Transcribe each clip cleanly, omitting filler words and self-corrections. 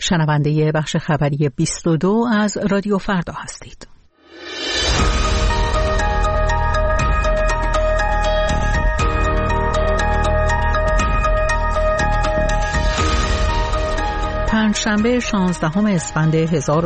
شنونده بخش خبری 22 از رادیو فردا هستید. پنجشنبه 16 اسفند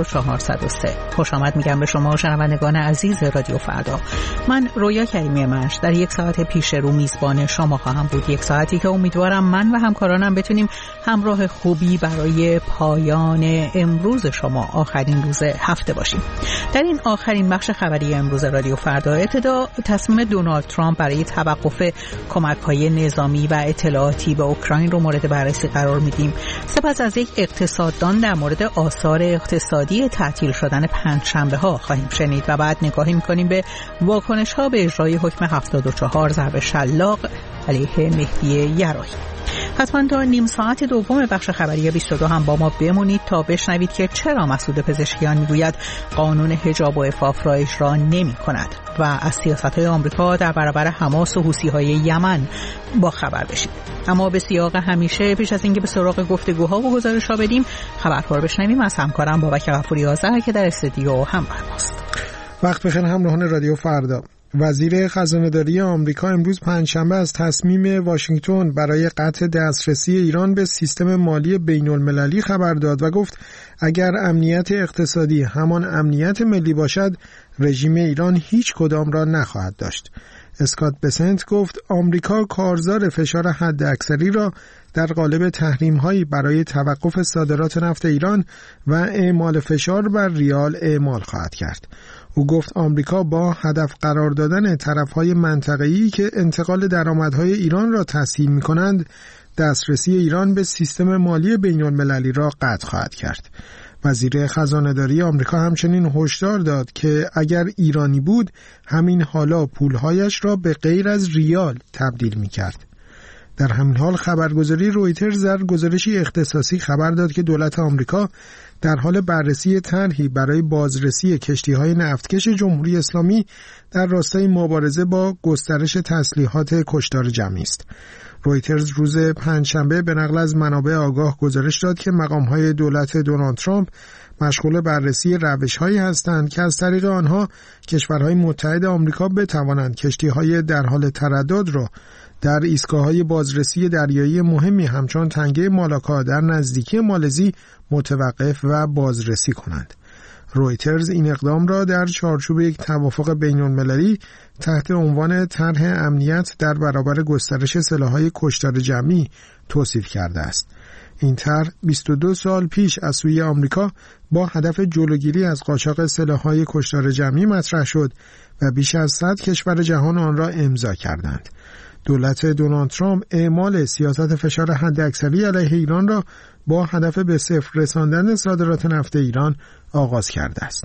1403. خوش آمد میگم به شما شنوندگان عزیز رادیو فردا. من رویا کریمی مش در یک ساعت پیش رو میزبان شما خواهم بود. یک ساعتی که امیدوارم من و همکارانم بتونیم همراه خوبی برای پایان امروز شما، آخرین روز هفته باشیم. در این آخرین بخش خبری امروز رادیو فردا ابتدا تصمیم دونالد ترامپ برای توقف کمک‌های نظامی و اطلاعاتی به اوکراین رو مورد بررسی قرار میدیم. سپس از یک اقتصاددان در مورد آثار اقتصادی تعطیل شدن پنجشنبه ها خواهیم شنید و بعد نگاهی می‌کنیم به واکنش ها به اجرای حکم 74 ضرب شلاق علیه مهدی یراحی. حتما تا نیم ساعت دوم بخش خبری 22 هم با ما بمونید تا بشنوید که چرا مسعود پزشکیان میگوید قانون حجاب و عفاف را اجرا نمی کند و از سیاست‌های آمریکا در برابر حماس و حوثی‌های یمن با خبر بشید. اما به سیاق همیشه پیش از اینکه به سراغ گفتگوها و گزارش‌ها بریم، خبرها رو بشنویم از همکارم بابک غفوری آذر که در استودیو همراه ماست. وقت بخیر همراهان رادیو فردا. وزیر خزانه‌داری آمریکا امروز پنجشنبه از تصمیم واشنگتن برای قطع دسترسی ایران به سیستم مالی بین‌المللی خبر داد و گفت اگر امنیت اقتصادی همان امنیت ملی باشد، رژیم ایران هیچ کدام را نخواهد داشت. اسکات بسنت گفت آمریکا کارزار فشار حداکثری را در قالب تحریم‌هایی برای توقف صادرات نفت ایران و اعمال فشار بر ریال اعمال خواهد کرد. او گفت آمریکا با هدف قرار دادن طرف‌های منطقه‌ای که انتقال درآمدهای ایران را تسهیل می‌کنند، دسترسی ایران به سیستم مالی بین‌المللی را قطع خواهد کرد. وزیر خزانه‌داری آمریکا همچنین هشدار داد که اگر ایرانی بود، همین حالا پولهایش را به غیر از ریال تبدیل می‌کرد. در همین حال خبرگزاری رویترز در گزارشی اختصاصی خبر داد که دولت آمریکا در حال بررسی طرحی برای بازرسی کشتی‌های نفتکش جمهوری اسلامی در راستای مبارزه با گسترش تسلیحات کشتار جمعی است. رویترز روز پنجشنبه به نقل از منابع آگاه گزارش داد که مقام‌های دولت دونالد ترامپ مشغول بررسی روش‌هایی هستند که از طریق آنها کشورهای متحد آمریکا بتوانند کشتی‌های در حال تردد را در ایستگاه‌های بازرسی دریایی مهمی همچون تنگه مالاکا در نزدیکی مالزی متوقف و بازرسی کنند. رویترز این اقدام را در چارچوب یک توافق بین‌المللی تحت عنوان طرح امنیت در برابر گسترش سلاح‌های کشتار جمعی توصیف کرده است. این طرح 22 سال پیش از سوی آمریکا با هدف جلوگیری از قاچاق سلاح‌های کشتار جمعی مطرح شد و بیش از 100 کشور جهان آن را امضا کردند. دولت دونالد ترامپ اعمال سیاست فشار حداکثری علیه ایران را با هدف به صفر رساندن صادرات نفت ایران آغاز کرده است.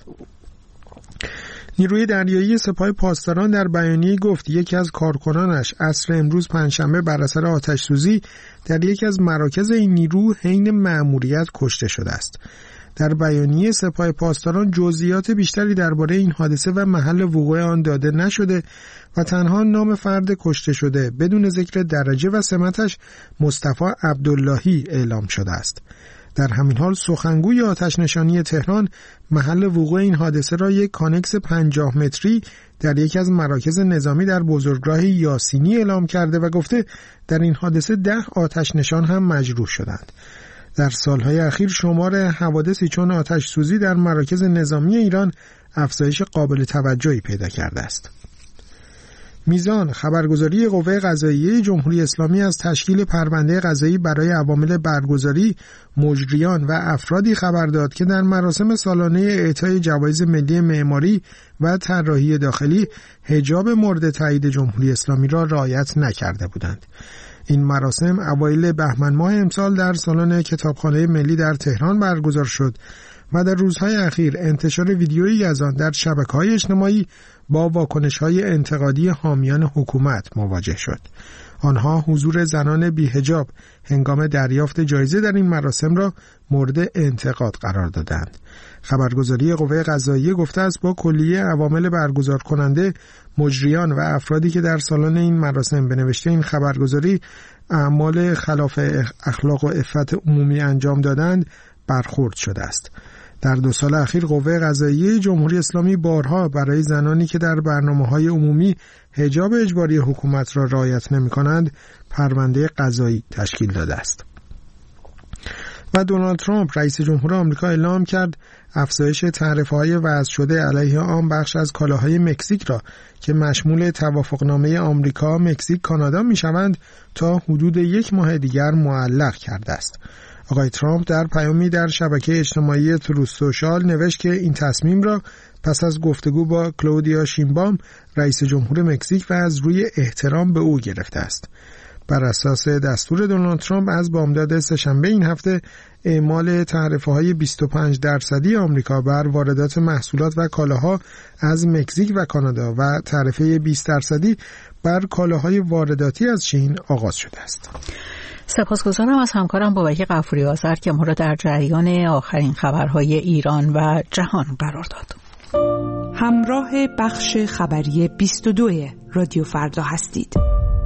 نیروی دریایی سپاه پاسداران در بیانیه‌ای گفت یکی از کارکنانش عصر امروز پنجشنبه بر اثر آتش‌سوزی در یکی از مراکز این نیرو حین مأموریت کشته شده است. در بیانیه سپاه پاسداران جزئیات بیشتری درباره این حادثه و محل وقوع آن داده نشده و تنها نام فرد کشته شده بدون ذکر درجه و سمتش مصطفی عبداللهی اعلام شده است. در همین حال سخنگوی آتش‌نشانی تهران محل وقوع این حادثه را یک کانکس 50 متری در یکی از مراکز نظامی در بزرگراه یاسینی اعلام کرده و گفته در این حادثه 10 آتش‌نشان هم مجروح شدند. در سالهای اخیر شمار حوادثی چون آتش سوزی در مراکز نظامی ایران افزایش قابل توجهی پیدا کرده است. میزان خبرگزاری قوه قضاییه جمهوری اسلامی از تشکیل پرونده قضایی برای عوامل برگزاری، مجریان و افرادی خبر داد که در مراسم سالانه اعطای جوایز ملی معماری و طراحی داخلی حجاب مورد تایید جمهوری اسلامی را رعایت نکرده بودند. این مراسم اوایل بهمن ماه امسال در سالن کتابخانه ملی در تهران برگزار شد و در روزهای اخیر انتشار ویدیویی از آن در شبکه‌های اجتماعی با واکنش‌های انتقادی حامیان حکومت مواجه شد. آنها حضور زنان بی‌حجاب هنگام دریافت جایزه در این مراسم را مورد انتقاد قرار دادند. خبرگزاری قوه قضاییه گفته است با کلیه عوامل برگزار کننده، مجریان و افرادی که در سالن این مراسم به نوشته این خبرگزاری اعمال خلاف اخلاق و عفت عمومی انجام دادند، برخورد شده است. در 2 سال اخیر قوه قضاییه جمهوری اسلامی بارها برای زنانی که در برنامه‌های عمومی حجاب اجباری حکومت را رعایت نمی‌کنند پرونده قضایی تشکیل داده است. و دونالد ترامپ رئیس جمهور آمریکا اعلام کرد افزایش تعرفه‌های وضع شده علیه آن بخش از کالاهای مکزیک را که مشمول توافقنامه آمریکا، مکزیک، کانادا می‌شوند تا حدود 1 ماه دیگر معلق کرده است. آقای ترامپ در پیامی در شبکه اجتماعی تروث سوشال نوشت که این تصمیم را پس از گفتگو با کلودیا شینبام رئیس جمهور مکزیک و از روی احترام به او گرفته است. بر اساس دستور دونالد ترامپ از بامداد سه‌شنبه این هفته اعمال تعرفه‌های 25% آمریکا بر واردات محصولات و کالاها از مکزیک و کانادا و تعرفه 20% بر کالاهای وارداتی از چین آغاز شده است. سپاسگزارم از همکارم بابک غفوری آذر که ما را در جریان آخرین خبرهای ایران و جهان قرار داد. همراه بخش خبری 22 رادیو فردا هستید.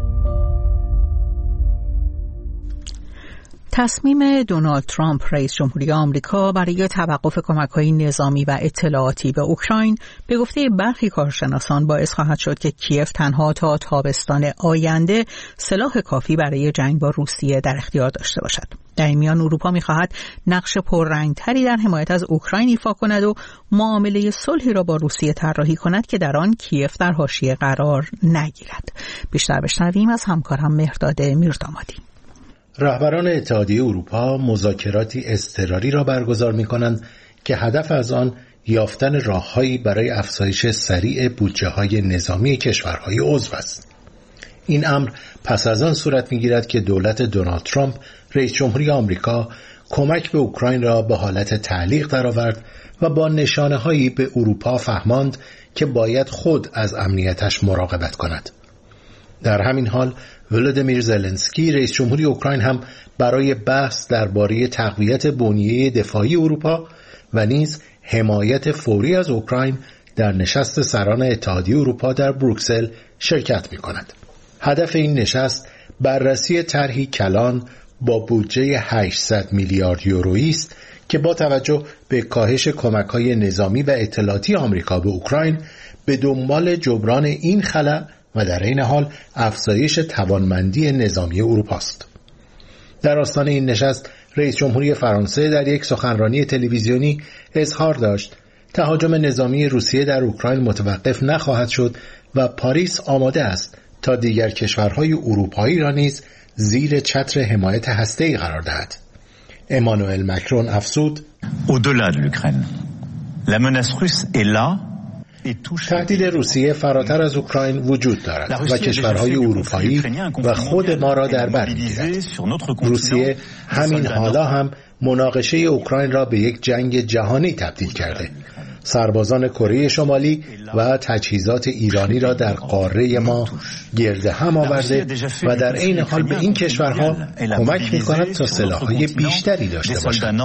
تصمیم دونالد ترامپ رئیس جمهوری آمریکا برای توقف کمک‌های نظامی و اطلاعاتی به اوکراین به گفته برخی کارشناسان باعث خواهد شد که کیف تنها تا تابستان آینده سلاح کافی برای جنگ با روسیه در اختیار داشته باشد. در این میان اروپا می‌خواهد نقش پررنگ‌تری در حمایت از اوکراین ایفا کند و معامله صلحی را با روسیه طراحی کند که در آن کیف در حاشیه قرار نگیرد. بیشتر بشنویم از همکارم مهرداد میردامادی. رهبران اتحادیه اروپا مذاکراتی اضطراری را برگزار می‌کنند که هدف از آن یافتن راه‌هایی برای افزایش سریع بودجه‌های نظامی کشورهای عضو است. این امر پس از آن صورت می‌گیرد که دولت دونالد ترامپ رئیس جمهوری آمریکا کمک به اوکراین را به حالت تعلیق درآورد و با نشانه‌هایی به اروپا فهماند که باید خود از امنیتش مراقبت کند. در همین حال ولودیمیر زلنسکی رئیس جمهوری اوکراین هم برای بحث درباره تقویت بنیه دفاعی اروپا و نیز حمایت فوری از اوکراین در نشست سران اتحادیه اروپا در بروکسل شرکت می‌کند. هدف این نشست بررسی طرحی کلان با بودجه 800 میلیارد یورویی است که با توجه به کاهش کمک‌های نظامی و اطلاعاتی آمریکا به اوکراین به دنبال جبران این خلأ و در این حال افزایش توانمندی نظامی اروپا است. در آستانه این نشست رئیس جمهوری فرانسه در یک سخنرانی تلویزیونی اظهار داشت تهاجم نظامی روسیه در اوکراین متوقف نخواهد شد و پاریس آماده است تا دیگر کشورهای اروپایی را نیز زیر چتر حمایت هسته‌ای قرار دهد. امانوئل مکرون افزود: Au-delà de l'Ukraine, la menace russe est là. تهدید روسیه فراتر از اوکراین وجود دارد و کشورهای اروپایی و خود ما را در بر می‌گیرد. روسیه همین حالا هم مناقشه اوکراین را به یک جنگ جهانی تبدیل کرده. سربازان کره شمالی و تجهیزات ایرانی را در قاره ما گرد هم آورده و در عین حال به این کشورها کمک می‌کند تا سلاح‌های بیشتری داشته باشند.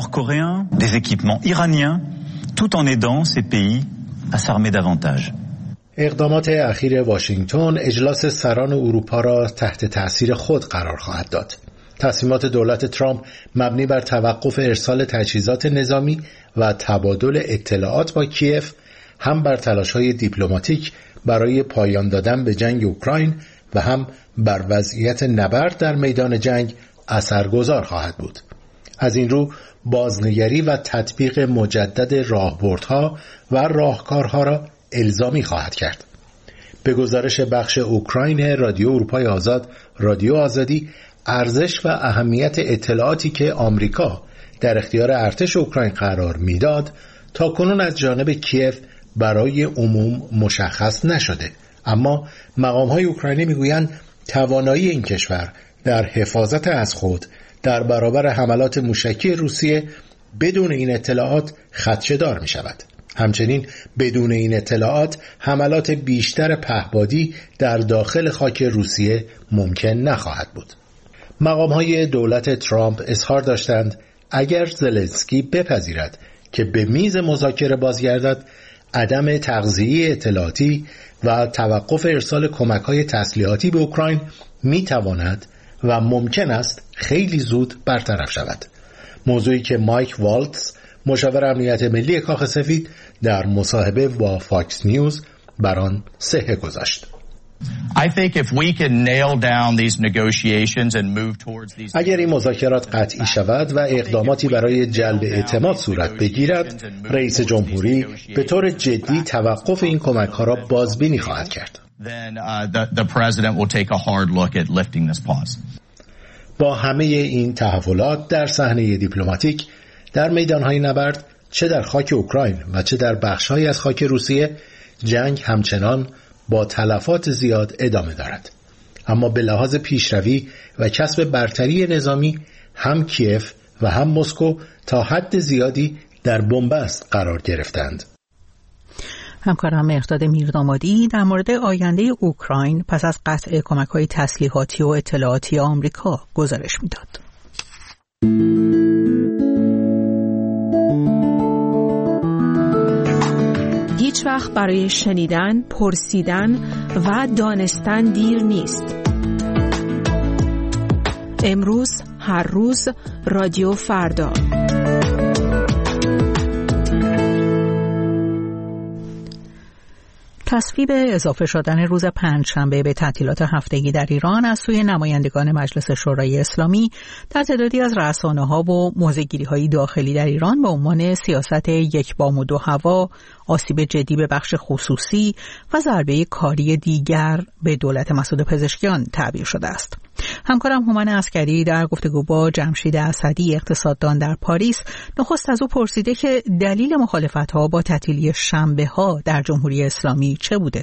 اقدامات اخیر واشنگتن اجلاس سران اروپا را تحت تأثیر خود قرار خواهد داد. تصمیمات دولت ترامپ مبنی بر توقف ارسال تجهیزات نظامی و تبادل اطلاعات با کیف هم بر تلاش‌های دیپلماتیک برای پایان دادن به جنگ اوکراین و هم بر وضعیت نبرد در میدان جنگ اثرگذار خواهد بود. از این رو بازنگری و تطبیق مجدد راهبردها و راهکارها را الزامی خواهد کرد. به گزارش بخش اوکراین رادیو اروپای آزاد، رادیو آزادی، ارزش و اهمیت اطلاعاتی که آمریکا در اختیار ارتش اوکراین قرار میداد تا کنون از جانب کیف برای عموم مشخص نشده، اما مقام‌های اوکراینی میگویند توانایی این کشور در حفاظت از خود در برابر حملات موشکی روسیه بدون این اطلاعات خدشه‌دار می شود. همچنین بدون این اطلاعات حملات بیشتر پهپادی در داخل خاک روسیه ممکن نخواهد بود. مقام‌های دولت ترامپ اظهار داشتند اگر زلنسکی بپذیرد که به میز مذاکره بازگردد، عدم تغذیه اطلاعاتی و توقف ارسال کمک‌های تسلیحاتی به اوکراین می‌تواند و ممکن است خیلی زود برطرف شود. موضوعی که مایک والتز مشاور امنیت ملی کاخ سفید در مصاحبه با فاکس نیوز بر آن صحه گذاشت. اگر این مذاکرات قطعی شود و اقداماتی برای جلب اعتماد صورت بگیرد، رئیس جمهوری به طور جدی توقف این کمک‌ها را بازبینی خواهد کرد. با همه این تحولات در صحنه دیپلماتیک در میدان‌های نبرد، چه در خاک اوکراین و چه در بخش‌هایی از خاک روسیه، جنگ همچنان با تلفات زیاد ادامه دارد. اما به لحاظ پیشروی و کسب برتری نظامی، هم کیف و هم مسکو تا حد زیادی در بنبست قرار گرفتند. همکارم مهرداد میردامادی در مورد آینده اوکراین پس از قطع کمک‌های تسلیحاتی و اطلاعاتی آمریکا گزارش می‌داد. هیچ وقت برای شنیدن، پرسیدن و دانستن دیر نیست. امروز، هر روز، رادیو فردا. تصویب اضافه شدن روز پنجشنبه به تعطیلات هفتگی در ایران از سوی نمایندگان مجلس شورای اسلامی در تعدادی از رسانه‌ها و موضع‌گیری‌های داخلی در ایران به عنوان سیاست یک بام و دو هوا، آسیب جدی به بخش خصوصی و ضربه کاری دیگر به دولت مسعود پزشکیان تعبیر شده است. همکارم هومن عسکری در گفتگو با جمشید اسدی اقتصاددان در پاریس نخست از او پرسیده که دلیل مخالفت‌ها با تعطیلی شنبه‌ها در جمهوری اسلامی چه بوده؟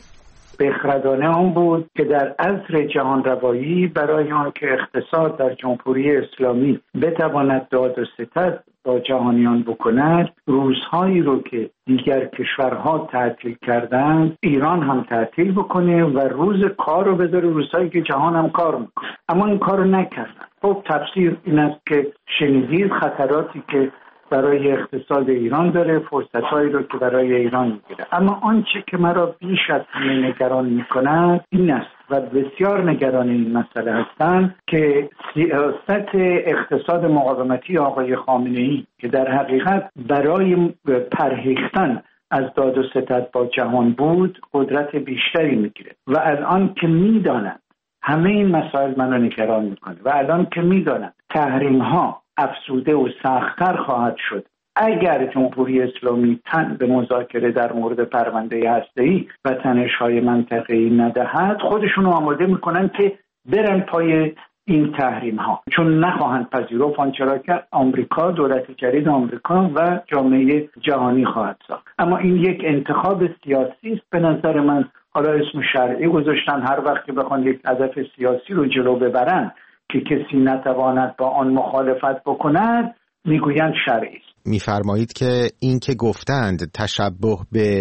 بخردانه آن بود که در عصر جهان روایی برای آنکه اقتصاد در جمهوری اسلامی بتواند داد و ستد با جهانیان بکند، روزهایی رو که دیگر کشورها تعطیل کردند ایران هم تعطیل بکنه و روز کار رو بذاره روزهایی که جهان هم کار میکنه. اما این کار رو نکردن. خب تفسیر این است که شنیدید خطراتی که برای اقتصاد ایران داره، فرصت‌هایی رو که برای ایران میگیره. اما آنچه که مرا بیش از همه نگران میکند این است و بسیار نگران این مسئله هستند که سیاست اقتصاد مقاومتی آقای خامنه‌ای که در حقیقت برای پرهیختن از داد و ستد با جهان بود قدرت بیشتری میگیره و الان که میدانند همه این مسائل منو نگران میکنه و الان که میدانند تحریم‌ها افزوده و سخت‌تر خواهد شد اگر جمهوری اسلامی تن به مذاکره در مورد پرونده هسته‌ای و تنش‌های منطقه‌ای ندهد، خودشونو آماده میکنن که برن پای این تحریم‌ها، چون نخواهند پذیرفت آنچه را که آمریکا، دولت جدید آمریکا و جامعه جهانی خواهد ساخت. اما این یک انتخاب سیاسی است به نظر من. حالا اسم شرعی گذاشتن، هر وقت که بخوان یک هدف سیاسی رو جلو ببرن که کسی نتواند با آن مخالفت بکند میگویند شرعی است. میفرمایید که این که گفتند تشبه به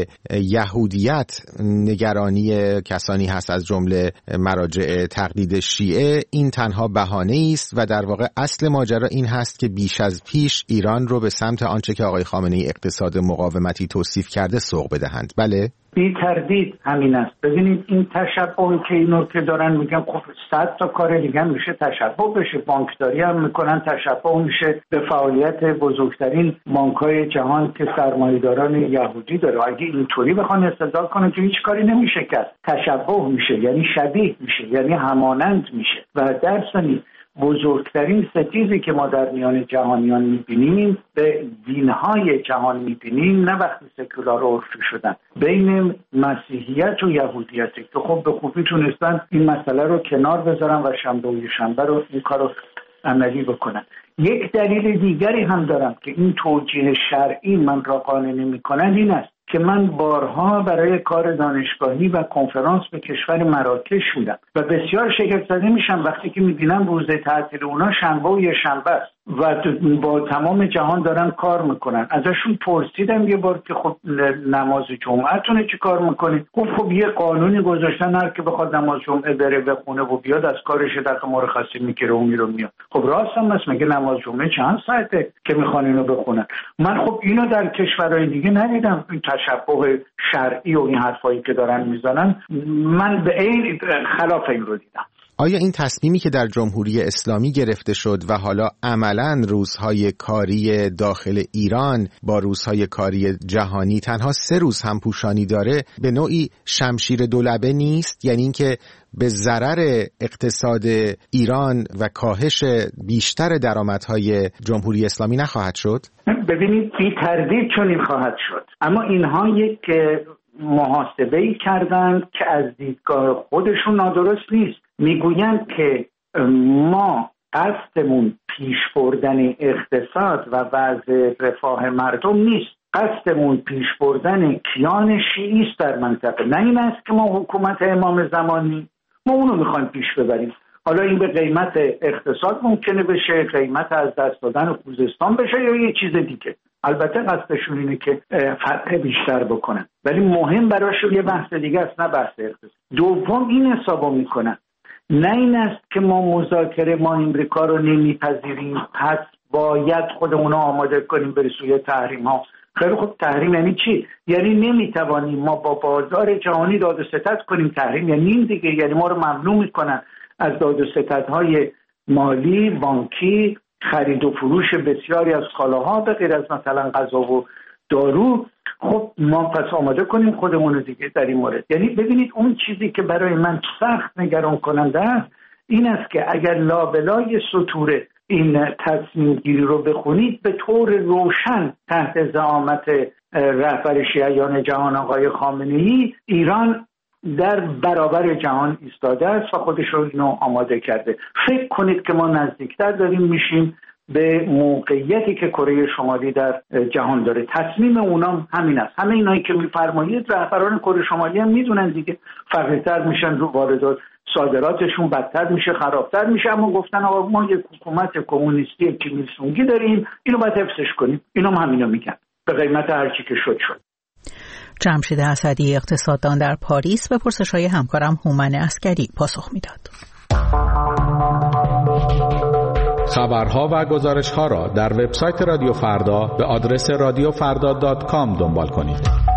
یهودیت نگرانی کسانی هست از جمله مراجع تقلید شیعه، این تنها بهانه‌ای است و در واقع اصل ماجرا این هست که بیش از پیش ایران رو به سمت آنچه که آقای خامنه‌ای اقتصاد مقاومتی توصیف کرده سوق بدهند. بله؟ بی تردید همین است. ببینید این تشبه که اینو که دارن میگن خب 100 تا کار دیگه میشه تشبه بشه، بانکداری هم میکنن تشبه میشه به فعالیت بزرگترین بانک‌های جهان که سرمایه‌داران یهودی داره. اگه اینطوری بخوان استدلال کنن که هیچ کاری نمیشه کرد، تشبه میشه یعنی شبیه میشه یعنی همانند میشه و در ثانی بزرگترین ستیزی که ما در میان جهانیان میبینیم به دینهای جهان میبینیم، نه وقتی سکولار و عرفی شدن، بین مسیحیت و یهودیتی که خب به خوبی تونستن این مسئله رو کنار بذارن و شنبه و شنبه رو این کار رو عملی بکنن. یک دلیل دیگری هم دارم که این توجیه شرعی من را قانع نمی‌کند این است که من بارها برای کار دانشگاهی و کنفرانس به کشور مراکش بودم و بسیار شگفت زده میشم وقتی که میبینم روز تعطیل اونا شنبه و یه شنبه است و با تمام جهان دارن کار میکنن. ازشون پرسیدم یه بار که خب نماز جمعه‌تونه چی کار میکنید؟ خب یه قانونی گذاشتن هر که بخواد نماز جمعه بره بخونه و بیاد از کارش در مرخصی میگیره و میاد. خب راست هم است، مگه نماز جمعه چند ساعته که میخوان اینو بخونن؟ من خب اینو در کشورهای دیگه ندیدم، این تشبه شرعی و این حرفایی که دارن میزنن من به این خلاف این رو دیدم. آیا این تصمیمی که در جمهوری اسلامی گرفته شد و حالا عملاً روزهای کاری داخل ایران با روزهای کاری جهانی تنها 3 روز همپوشانی داره، به نوعی شمشیر دولبه نیست؟ یعنی اینکه به ضرر اقتصاد ایران و کاهش بیشتر درآمدهای جمهوری اسلامی نخواهد شد؟ ببینید بی تردید چنین خواهد شد، اما اینها یک محاسبه‌ای کردند که از دیدگاه خودشون نادرست نیست. میگویند که ما قصدمون پیش بردن اقتصاد و وضع رفاه مردم نیست، قصدمون پیش بردن کیان شیعی است در منطقه. نه این است که ما حکومت امام زمانی، ما اونو میخوایم پیش ببریم. حالا این به قیمت اقتصاد ممکنه بشه، قیمت از دست دادن خوزستان بشه یا یه چیز دیگه. البته قصدشون اینه که فتح بیشتر بکنن، ولی مهم براشون یه بحث دیگه است، نه بحث اقتصاد. دوم این حسابو میکنن، نه این است که ما مذاکره ما امریکا رو نمیپذیریم پس باید خودمون رو آماده کنیم برای سوی تحریم ها. خیلی خوب، تحریم یعنی چی؟ یعنی نمیتوانیم ما با بازار جهانی داد و ستد کنیم. تحریم یعنی این دیگه، یعنی ما رو ممنوع میکنن از داد و ستدهای مالی، بانکی، خرید و فروش بسیاری از کالاها به غیر از مثلا غذا و دارو. خب ما پس آماده کنیم خودمون رو دیگه در این مورد. یعنی ببینید اون چیزی که برای من سخت نگران کننده است این است که اگر لابلای سطور این تصمیم گیری رو بخونید به طور روشن تحت زعامت رهبر شیعیان جهان آقای خامنه‌ای ایران در برابر جهان ایستاده است و خودش رو اینو آماده کرده. فکر کنید که ما نزدیکتر داریم میشیم به موقعیتی که کره شمالی در جهان داره. تصمیم اونام همین است. همه اینایی که میفرمایید رهبران کره شمالی هم میدونن دیگه، فقیرتر میشن، رو واردات صادراتشون بدتر میشه، خرابتر میشه، اما گفتن آقا ما یک حکومت کمونیستی کیمیل سونگی داریم، اینو باید حفظش کنیم. اینو هم همینو میگن به قیمت هر چی که شد. جمشید اسدی، اقتصاددان در پاریس، به پرسش‌های همکارم هومن عسکری پاسخ میداد. خبرها و گزارش‌ها را در وبسایت رادیو فردا به آدرس radiofarda.com دنبال کنید.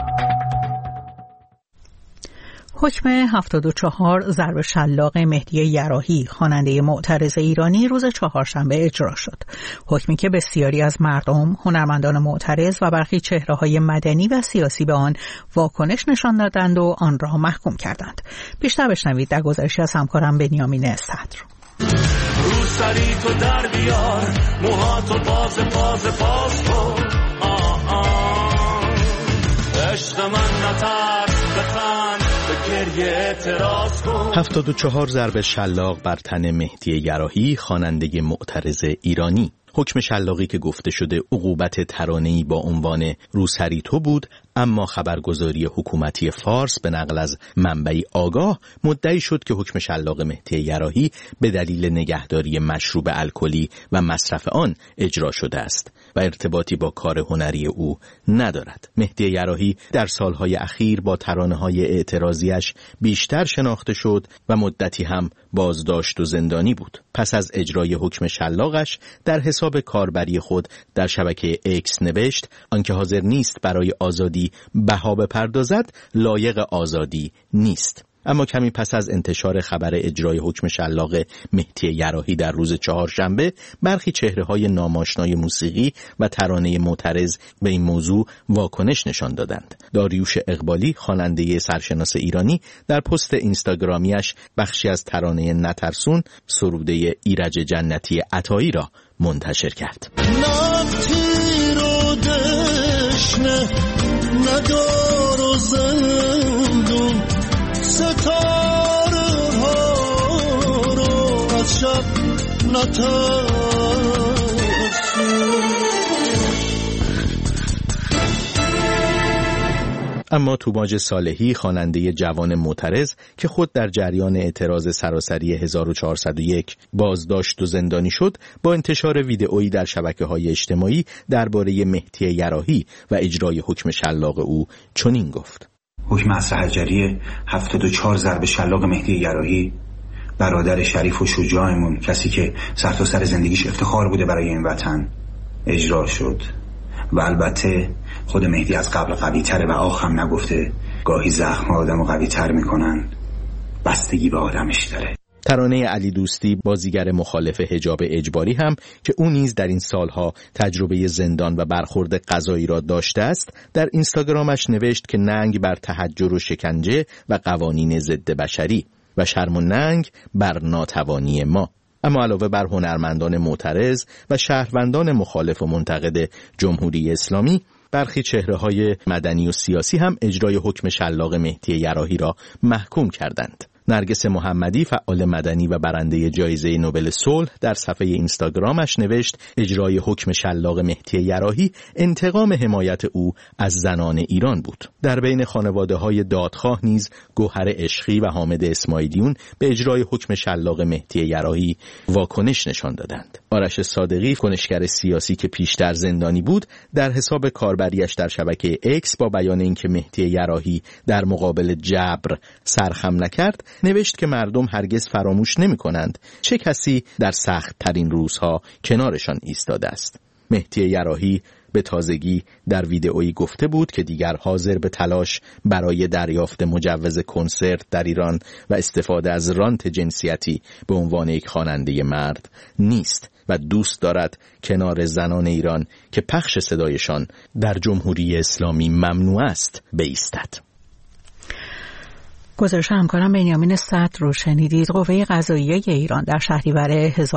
حکم 74 ضرب شلاق مهدی یراحی، خواننده معترض ایرانی، روز چهارشنبه اجرا شد. حکمی که بسیاری از مردم، هنرمندان معترض و برخی چهره‌های مدنی و سیاسی به آن واکنش نشان دادند و آن را محکوم کردند. بیشتر بشنوید در گزارشی از همکارم بنیامین صدر. رو سری تو در بیار، موهاتو باز کن، عشق من نترس، بخند، به گریه اعتراض کن. 74 ضرب شلاق بر تن مهدی یراحی، خواننده معترض ایرانی. حکم شلاقی که گفته شده عقوبت ترانه‌ای با عنوان روسری تو بود، اما خبرگزاری حکومتی فارس به نقل از منبعی آگاه مدعی شد که حکم شلاق مهدی یراحی به دلیل نگهداری مشروب الکلی و مصرف آن اجرا شده است و ارتباطی با کار هنری او ندارد. مهدی یراحی در سالهای اخیر با ترانه‌های اعتراضیش بیشتر شناخته شد و مدتی هم بازداشت و زندانی بود. پس از اجرای حکم شلاقش در حساب کاربری خود در شبکه اکس نوشت آنکه حاضر نیست برای آزادی بها بپردازد لایق آزادی نیست. اما کمی پس از انتشار خبر اجرای حکم شلاق مهدی یراحی در روز چهارشنبه، برخی چهره‌های ناماشنای موسیقی و ترانه معترض به این موضوع واکنش نشان دادند. داریوش اقبالی، خواننده سرشناس ایرانی، در پست اینستاگرامیش بخشی از ترانه نترسون، سروده ایرج جنتی عطایی را منتشر کرد. ندار و زندون ستاره ها رو از شب نترسون. اما توماج صالحی، خواننده جوان معترض که خود در جریان اعتراض سراسری 1401 بازداشت و زندانی شد، با انتشار ویدئویی در شبکه‌های اجتماعی درباره مهدی یراحی و اجرای حکم شلاق او چنین گفت: حکم عصر حجری 74 ضرب شلاق مهدی یراحی، برادر شریف و شجاعمون، کسی که سرتاسر زندگیش افتخار بوده برای این وطن، اجرا شد. و البته خود مهدی از قبل قوی تره و آخ هم نگفته گاهی زخم آدم رو قوی تر میکنن، بستگی به آدمش داره. ترانه علی دوستی، بازیگر مخالف حجاب اجباری هم که او نیز در این سالها تجربه زندان و برخورد قضایی را داشته است، در اینستاگرامش نوشت که ننگ بر تحجر و شکنجه و قوانین ضد بشری و شرم و ننگ بر ناتوانی ما. اما علاوه بر هنرمندان معترض و شهروندان مخالف و منتقد جمهوری اسلامی، برخی چهره‌های مدنی و سیاسی هم اجرای حکم شلاق مهدی یراحی را محکوم کردند. نرگس محمدی، فعال مدنی و برنده جایزه نوبل صلح، در صفحه اینستاگرامش نوشت اجرای حکم شلاق مهدی یراحی انتقام حمایت او از زنان ایران بود. در بین خانواده‌های دادخواه نیز گوهر عشقی و حامد اسماعیلیون به اجرای حکم شلاق مهدی یراحی واکنش نشان دادند. آرش صادقی، کنشگر سیاسی که پیشتر زندانی بود، در حساب کاربریش در شبکه اکس با بیان اینکه مهدی یراحی در مقابل جبر سرخم نکرد، نوشت که مردم هرگز فراموش نمی کنند چه کسی در سخت ترین روزها کنارشان ایستاده است. مهدی یراحی به تازگی در ویدئویی گفته بود که دیگر حاضر به تلاش برای دریافت مجوز کنسرت در ایران و استفاده از رانت جنسیتی به عنوان یک خواننده مرد نیست و دوست دارد کنار زنان ایران که پخش صدایشان در جمهوری اسلامی ممنوع است بایستد. گزارش همکارم بنیامین صدر رو شنیدید. قوه قضاییه ایران در شهریور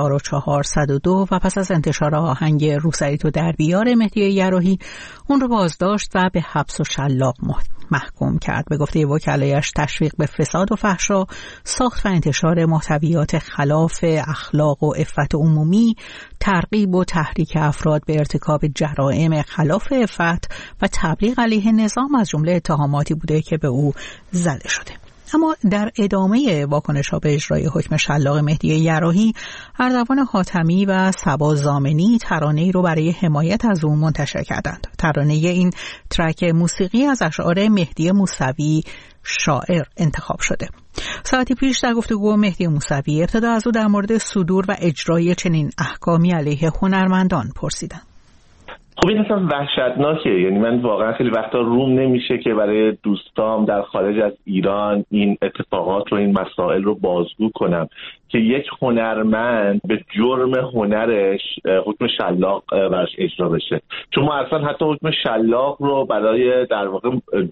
1402 و پس از انتشار آهنگ روسری تو در بیار مهدی یراحی اون رو بازداشت و به حبس و شلاق محکوم کرد. به گفته وکلایش تشویق به فساد و فحشا، ساخت و انتشار محتویات خلاف اخلاق و عفت عمومی، ترغیب و تحریک افراد به ارتکاب جرائم خلاف عفت و تبلیغ علیه نظام از جمله اتهاماتی بوده که به او زده شده. اما در ادامه واکنش‌ها به اجرای حکم شلاق مهدی یراحی، اردوان حاتمی و صبا زامنی ترانه‌ای رو برای حمایت از او منتشر کردند. ترانه این ترک موسیقی از اشعار مهدی موسوی شاعر انتخاب شده. ساعتی پیش در گفتگو مهدی موسوی ابتدا از او در مورد صدور و اجرای چنین احکامی علیه هنرمندان پرسیدم. خب این اصلا وحشتناکه. یعنی من واقعا خیلی وقتا روم نمیشه که برای دوستام در خارج از ایران این اتفاقات رو، این مسائل رو بازگو کنم که یک هنرمند به جرم هنرش حکم شلاق برش اجرا بشه. چون ما اصلا حتی حکم شلاق رو برای در واقع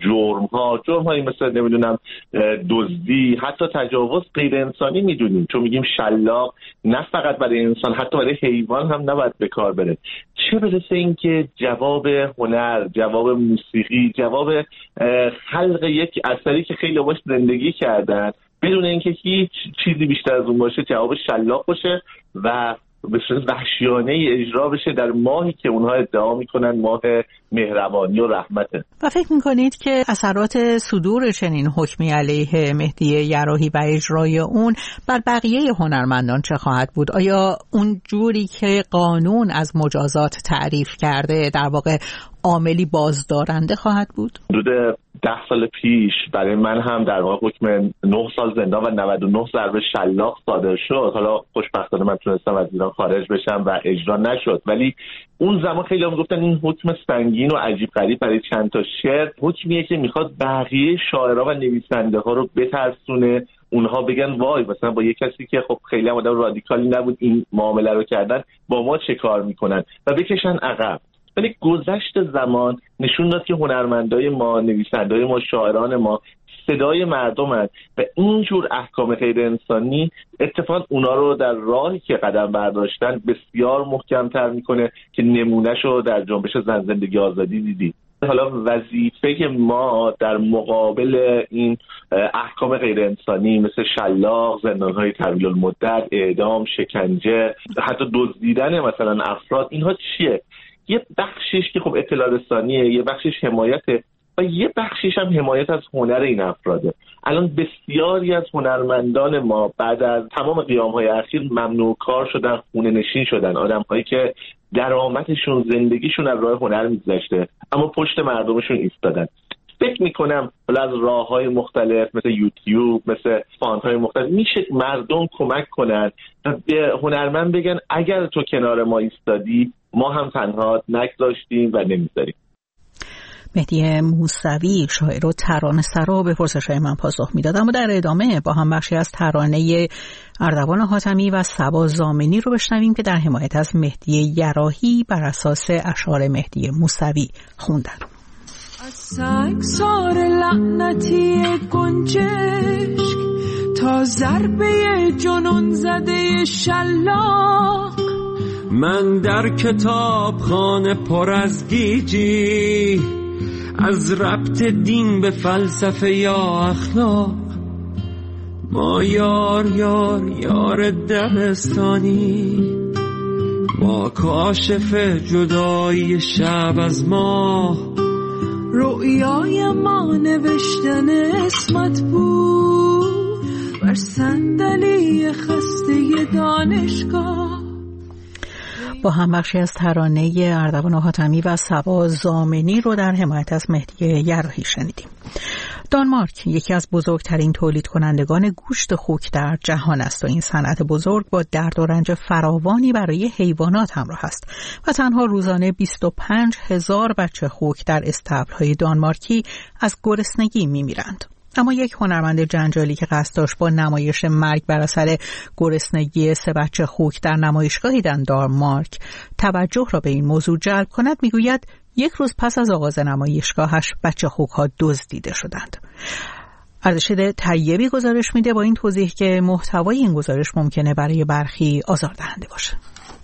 جرم‌هایی مثل نمیدونم دزدی، حتی تجاوز غیر انسانی میدونیم، چون میگیم شلاق نه فقط برای انسان، حتی برای حیوان هم نباید به کار بره. چه برسه این که جواب هنر، جواب موسیقی، جواب خلق یک اثری که خیلی باش زندگی کردن بدون اینکه هیچ چیزی بیشتر از اون باشه، جواب شلاق باشه و به صورت وحشیانه اجرا بشه در ماهی که اونها ادعا میکنن ماه مهربانی و رحمته. و فکر میکنید که اثرات صدور چنین حکمی علیه مهدی یراحی و اجرای اون بر بقیه هنرمندان چه خواهد بود؟ آیا اون جوری که قانون از مجازات تعریف کرده در واقع عاملی بازدارنده خواهد بود؟ حدود 10 سال پیش برای من هم در واقع حکم 9 سال زندان و 99 ضربه شلاق صادر شد. حالا خوشبختانه من تونستم از ایران خارج بشم و اجرا نشد، ولی اون زمان خیلی هم گفتن این حکم سنگین و عجیب غریب برای چند تا شعر، حکمیه که میخواد بقیه شاعرها و نویسنده ها رو بترسونه، اونها بگن وای مثلا با یک کسی که خب خیلی هم آدم رادیکالی نبود این معامله رو کردن، با ما چه کار میکنن و بکشن عقب. ولی گذشت زمان نشون داد که هنرمندای ما، نویسندای ما، شاعران ما صدای مردم هست و اینجور احکام غیر انسانی اتفاقا اونا رو در راهی که قدم برداشتن بسیار محکم‌تر میکنه که نمونهشو در جنبش زن زندگی آزادی دیدی. حالا وظیفه ما در مقابل این احکام غیر انسانی مثل شلاق، زندان‌های طویل المدت، اعدام، شکنجه، حتی دزدیدن مثلا افراد، اینها چیه؟ یه بخشش که خب اطلاع رسانیه، یه بخشش حمایته و یه بخشش هم حمایت از هنر این افراده. الان بسیاری از هنرمندان ما بعد از تمام قیام‌های اخیر ممنوع کار شدن، خونه نشین شدن، آدم‌هایی که درآمدشون، زندگیشون از راه هنر می‌گذشته اما پشت مردمشون ایستادن. فکر میکنم از راه‌های مختلف مثل یوتیوب، مثل فاندهای مختلف میشه مردم کمک کنن و به هنرمند بگن اگر تو کنار ما ایستادی ما هم تنها نگذاشتیم و نمیذاریم. مهدی موسوی شاعر و ترانه‌سرا به پرسش‌های من پاسخ میداد. اما در ادامه با هم بخشی از ترانه اردوان حاتمی و صبا زامنی رو بشنویم که در حمایت از مهدی یراحی بر اساس اشعار مهدی موسوی خوندن. از سنگسار لعنتی گنجشک تا ضربه جنون زده شلاق، من در کتابخانه پر از گیجی، از ربط دین به فلسفه یا اخلاق. ما یار یار یار دبستانی، ما کاشف جدایی شب از ماه. رؤیای ما نوشتن اسمت بود بر صندلی خسته دانشگاه. با هم بخشی از ترانه اردوان حاتمی و صبا زامنی رو در حمایت از مهدی یراحی شنیدیم. دانمارک یکی از بزرگترین تولید کنندگان گوشت خوک در جهان است و این صنعت بزرگ با درد و رنج فراوانی برای حیوانات همراه است و تنها روزانه 25,000 بچه خوک در استبل‌های دانمارکی از گرسنگی می‌میرند. اما یک هنرمند جنجالی که قصد داشت با نمایش مرگ بر اثر گرسنگی 3 بچه خوک در نمایشگاهی در دانمارک توجه را به این موضوع جلب کند میگوید یک روز پس از آغاز نمایشگاهش بچه خوک‌ها دزدیده شدند. اردشیر طیبی گزارش میده با این توضیح که محتوای این گزارش ممکنه برای برخی آزاردهنده باشه.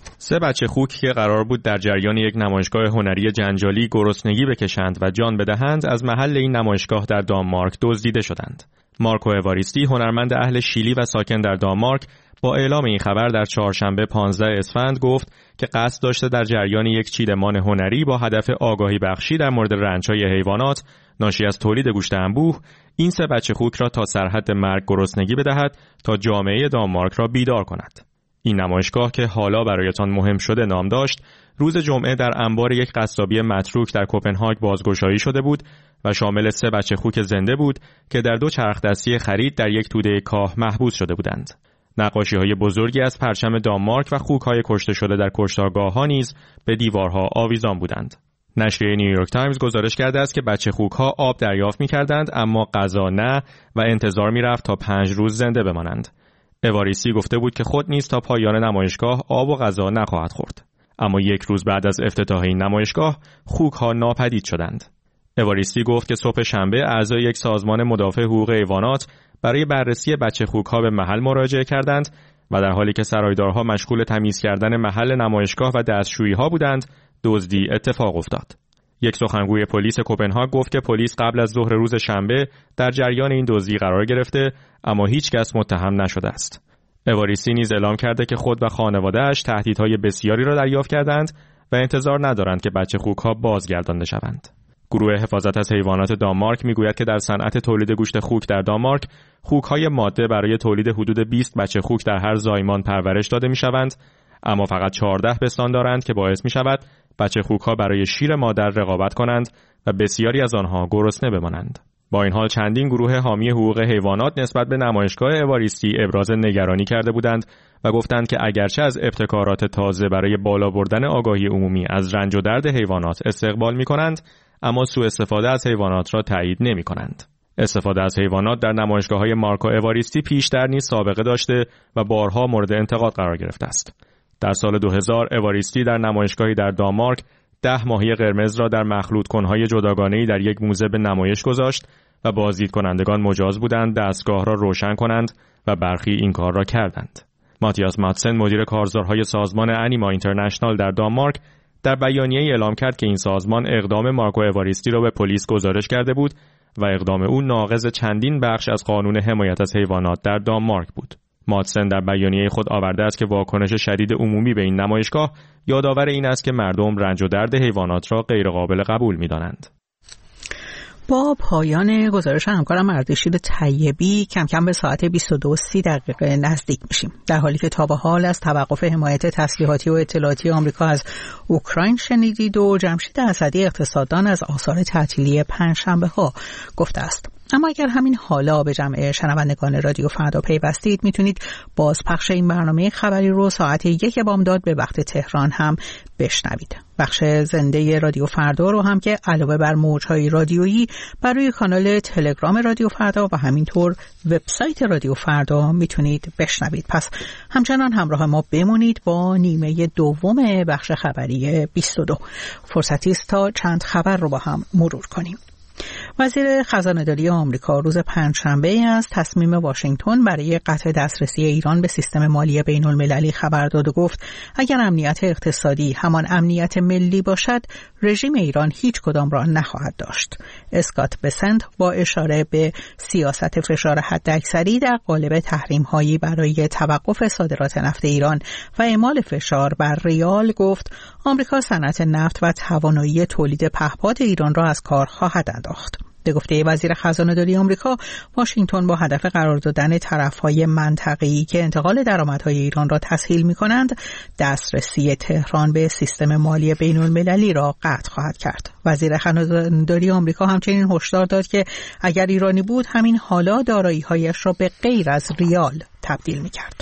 3 بچه خوک که قرار بود در جریان یک نمایشگاه هنری جنجالی گرسنگی بکشند و جان بدهند از محل این نمایشگاه در دانمارک دزدیده شدند. مارکو اواریستی، هنرمند اهل شیلی و ساکن در دانمارک، با اعلام این خبر در چهارشنبه 15 اسفند گفت که قصد داشته در جریان یک چیدمان هنری با هدف آگاهی بخشی در مورد رنج‌های حیوانات ناشی از تولید گوشت انبوه این 3 بچه خوک را تا سرحد مرگ گرسنگی بدهد تا جامعه دانمارک را بیدار کند. این نمایشگاه که حالا برایتان مهم شده نام داشت، روز جمعه در انبار یک قصابی متروک در کوپنهاگ بازگشایی شده بود و شامل 3 بچه خوک زنده بود که در 2 چرخدستی خرید در یک توده کاه محبوس شده بودند. نقاشی‌های بزرگی از پرچم دانمارک و خوک‌های کشته شده در کشتارگاه‌ها نیز به دیوارها آویزان بودند. نشریه نیویورک تایمز گزارش کرده است که بچه خوک‌ها آب دریافت می‌کردند اما غذا نه و انتظار می‌رفت تا 5 روز زنده بمانند. اواریسی گفته بود که خود نیز تا پایان نمایشگاه آب و غذا نخواهد خورد. اما 1 روز بعد از افتتاح این نمایشگاه خوک‌ها ناپدید شدند. اواریسی گفت که صبح شنبه اعضای یک سازمان مدافع حقوق حیوانات برای بررسی بچه خوک‌ها به محل مراجعه کردند و در حالی که سرایدارها مشغول تمیز کردن محل نمایشگاه و دستشویی‌ها بودند، دزدی اتفاق افتاد. یک سخنگوی پلیس کوپنهاگ گفت که پلیس قبل از ظهر روز شنبه در جریان این دزدی قرار گرفته اما هیچ کس متهم نشده است. اواریسی نیز اعلام کرده که خود و خانواده‌اش تهدیدهای بسیاری را دریافت کردند و انتظار ندارند که بچه خوک‌ها بازگردانده شوند. گروه حفاظت از حیوانات دانمارک میگوید که در صنعت تولید گوشت خوک در دانمارک خوک‌های ماده برای تولید حدود 20 بچه خوک در هر زایمان پرورش داده می‌شوند، اما فقط 14 پستان دارند که باعث می‌شود بچه خوک‌ها برای شیر مادر رقابت کنند و بسیاری از آنها گرسنه بمانند. با این حال چندین گروه حامی حقوق حیوانات نسبت به نمایشگاه اواریستی ابراز نگرانی کرده بودند و گفتند که اگرچه از ابتکارات تازه برای بالا بردن آگاهی عمومی از رنج و درد حیوانات استقبال می‌کنند، اما سوء استفاده از حیوانات را تایید نمی‌کنند. استفاده از حیوانات در نمایشگاه‌های مارکو اواریستی پیشتر نیز سابقه داشته و بارها مورد انتقاد قرار گرفته است. در سال 2000 اواریستی در نمایشگاهی در دانمارک 10 ماهی قرمز را در مخلوط کنهای جداگانه‌ای در یک موزه به نمایش گذاشت و بازدید کنندگان مجاز بودند دستگاه را روشن کنند و برخی این کار را کردند. ماتیاس ماتسن، مدیر کارزارهای سازمان انیما اینترنشنال در دانمارک، در بیانیه‌ای اعلام کرد که این سازمان اقدام مارکو اواریستی را به پلیس گزارش کرده بود و اقدام او ناقض چندین بخش از قانون حمایت از حیوانات در دانمارک بود. ماتسن در بیانیه خود آورده است که واکنش شدید عمومی به این نمایشگاه یادآور این است که مردم رنج و درد حیوانات را غیرقابل قبول می‌دانند. با پایان گزارش همکارم اردشیر طیبی کم کم به ساعت 22:30 نزدیک میشیم، در حالی که تا به حال از توقف حمایت تسلیحاتی و اطلاعاتی آمریکا از اوکراین شنیدید و جمشید اسدی اقتصاددان از آثار تعطیلی پنجشنبه ها گفته است. اما اگر همین حالا به جمع شنوندگان رادیو فردا پیوستید، میتونید بازپخش این برنامه خبری رو ساعت 1 بامداد به وقت تهران هم بشنوید. بخش زنده رادیو فردا رو هم که علاوه بر موج‌های رادیویی بر روی کانال تلگرام رادیو فردا و همینطور وبسایت رادیو فردا میتونید بشنوید. پس همچنان همراه ما بمونید با نیمه دوم بخش خبری 22. فرصتی است تا چند خبر رو با هم مرور کنیم. وزیر خزانه‌داری آمریکا روز پنجشنبه از تصمیم واشنگتن برای قطع دسترسی ایران به سیستم مالی بین‌المللی خبر داد و گفت اگر امنیت اقتصادی همان امنیت ملی باشد، رژیم ایران هیچ کدام را نخواهد داشت. اسکات بسنت با اشاره به سیاست فشار حداکثری در قالب تحریم‌هایی برای توقف صادرات نفت ایران و اعمال فشار بر ریال گفت آمریکا صنعت نفت و توانایی تولید پهپاد ایران را از کار خواهد انداخت. به گفته وزیر خزانه‌داری آمریکا، واشنگتن با هدف قرار دادن طرف‌های منطقه‌ای که انتقال درآمدهای ایران را تسهیل می‌کنند، دسترسی تهران به سیستم مالی بین‌المللی را قطع خواهد کرد. وزیر خزانه‌داری آمریکا همچنین هشدار داد که اگر ایرانی بود، همین حالا دارایی‌هایش را به غیر از ریال تبدیل می‌کرد.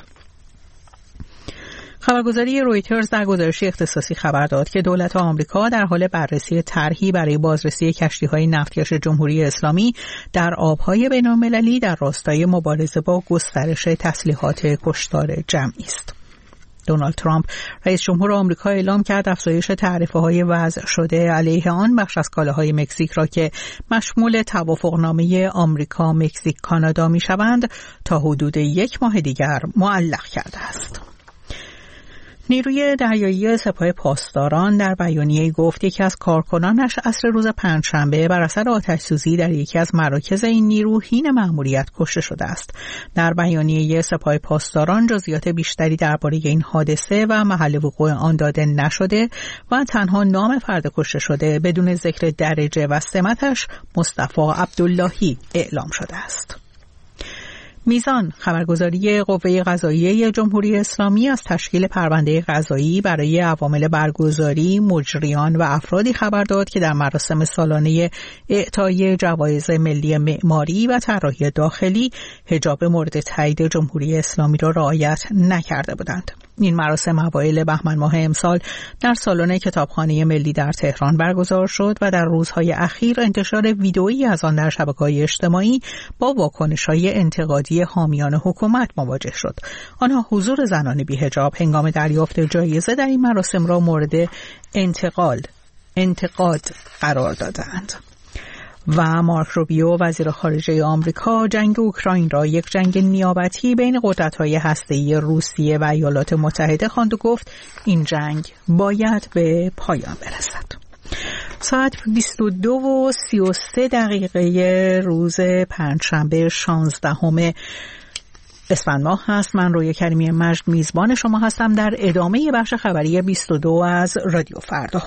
خبرگزاری رویترز در گزارشی اختصاصی خبر داد که دولت آمریکا در حال بررسی طرحی برای بازرسی کشتی‌های نفتکش جمهوری اسلامی در آب‌های بین‌المللی در راستای مبارزه با گسترش تسلیحات کشتار جمعی است. دونالد ترامپ رئیس جمهور آمریکا اعلام کرد افزایش تعرفه‌های وضع شده علیه آن بخش از کالاهای مکزیک را که مشمول توافقنامه آمریکا مکزیک کانادا می‌شوند تا حدود 1 ماه دیگر معلق کرده است. نیروی دریایی سپاه پاسداران در بیانیه‌ای گفت یکی از کارکنانش عصر روز پنجشنبه بر اثر آتش‌سوزی در یکی از مراکز این نیرو حین مأموریت کشته شده است. در بیانیه سپاه پاسداران جزئیات بیشتری درباره این حادثه و محل وقوع آن داده نشده و تنها نام فرد کشته شده بدون ذکر درجه و سمتش مصطفی عبداللهی اعلام شده است. میزان خبرگزاری قوه قضاییه جمهوری اسلامی از تشکیل پرونده قضایی برای عوامل برگزاری، مجریان و افرادی خبر داد که در مراسم سالانه اعطای جوایز ملی معماری و طراحی داخلی حجاب مورد تایید جمهوری اسلامی را رعایت نکرده بودند. این مراسم اوایل بهمن ماه امسال در سالن کتابخانه ملی در تهران برگزار شد و در روزهای اخیر انتشار ویدئویی از آن در شبکه‌های اجتماعی با واکنش‌های انتقادی حامیان حکومت مواجه شد. آنها حضور زنان بی‌حجاب هنگام دریافت جایزه در این مراسم را مورد انتقاد قرار دادند. و مارک روبیو وزیر خارجه آمریکا جنگ اوکراین را یک جنگ نیابتی بین قدرت‌های هسته‌ای روسیه و ایالات متحده خواند و گفت این جنگ باید به پایان برسد. ساعت 22:33 روز پنجشنبه 16 اسفند ماه هست. من رویا کریمی مجد میزبان شما هستم در ادامه بخش خبری 22 از رادیو فردا.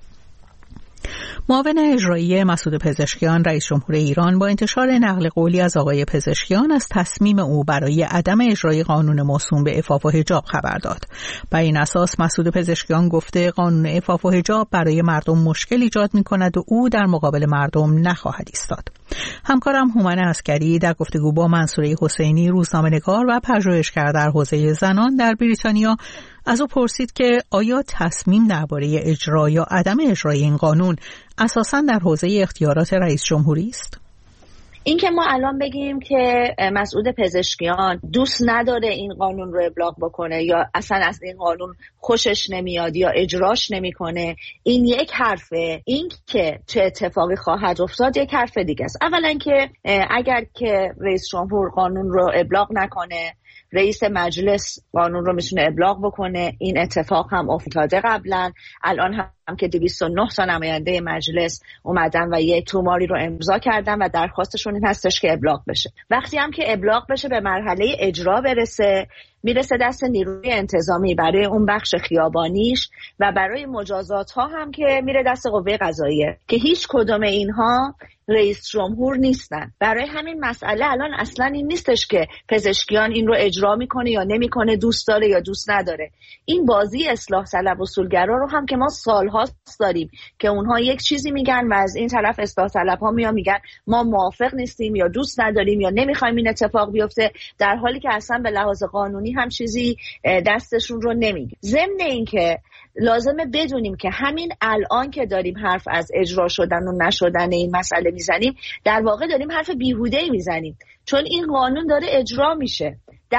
معاون اجرایی مسعود پزشکیان رئیس جمهور ایران با انتشار نقل قولی از آقای پزشکیان از تصمیم او برای عدم اجرای قانون موسوم به عفاف و حجاب خبر داد. بر این اساس مسعود پزشکیان گفته قانون عفاف و حجاب برای مردم مشکل ایجاد می‌کند و او در مقابل مردم نخواهد ایستاد. همکارم هومن عسکری در گفتگو با منصوره حسینی روزنامه‌نگار و پژوهشگر در حوزه زنان در بریتانیا از او پرسید که آیا تصمیم درباره اجرا یا عدم اجرای این قانون اساساً در حوزه اختیارات رئیس جمهوری است؟ این که ما الان بگیم که مسعود پزشکیان دوست نداره این قانون رو ابلاغ بکنه یا اصلا از این قانون خوشش نمیاد یا اجراش نمیکنه، این یک حرفه. این که چه اتفاقی خواهد افتاد یک حرف دیگه است. اولا که اگر که رئیس جمهور قانون رو ابلاغ نکنه، رئیس مجلس قانون رو میتونه ابلاغ بکنه. این اتفاق هم افتاده قبلا. الان هم که 209 تا نماینده مجلس اومدن و یه توماری رو امضا کردن و درخواستشون این هستش که ابلاغ بشه. وقتی هم که ابلاغ بشه به مرحله اجرا برسه، میرسه دست نیروی انتظامی برای اون بخش خیابانیش و برای مجازات ها هم که میره دست قوه قضاییه که هیچ کدوم اینها رئیس جمهور نیستن. برای همین مسئله الان اصلا این نیستش که پزشکیان این رو اجرا میکنه یا نمیکنه، دوست داره یا دوست نداره. این بازی اصلاح طلب اصولگرا رو هم که ما سالهاست داریم که اونها یک چیزی میگن و از این طرف اصلاح طلب ها میگن ما موافق نیستیم یا دوست نداریم یا نمیخوایم این اتفاق بیفته، در حالی که اصلا به لحاظ قانونی هم چیزی دستشون رو نمیگه. ضمن این که لازمه بدونیم که همین الان که داریم حرف از اجرا شدن و نشدن این مسئله میزنیم، در واقع داریم حرف بیهوده‌ای میزنیم، چون این قانون داره اجرا میشه.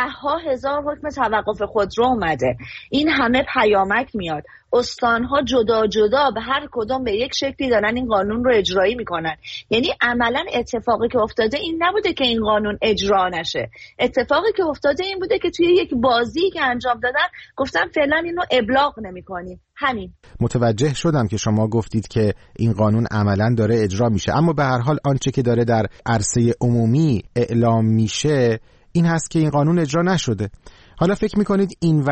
10,000 حکم توقف خودرو اومده، این همه پیامک میاد، استانها جدا جدا به هر کدوم به یک شکلی دارن این قانون رو اجرایی میکنن. یعنی عملا اتفاقی که افتاده این نبوده که این قانون اجرا نشه، اتفاقی که افتاده این بوده که توی یک بازی که انجام دادن گفتن فعلا اینو ابلاغ نمیکنیم. همین. متوجه شدم که شما گفتید که این قانون عملا داره اجرا میشه، اما به هر حال آنچه که داره در عرصه عمومی اعلام میشه این هست که این قانون اجرا نشده. حالا فکر میکنید این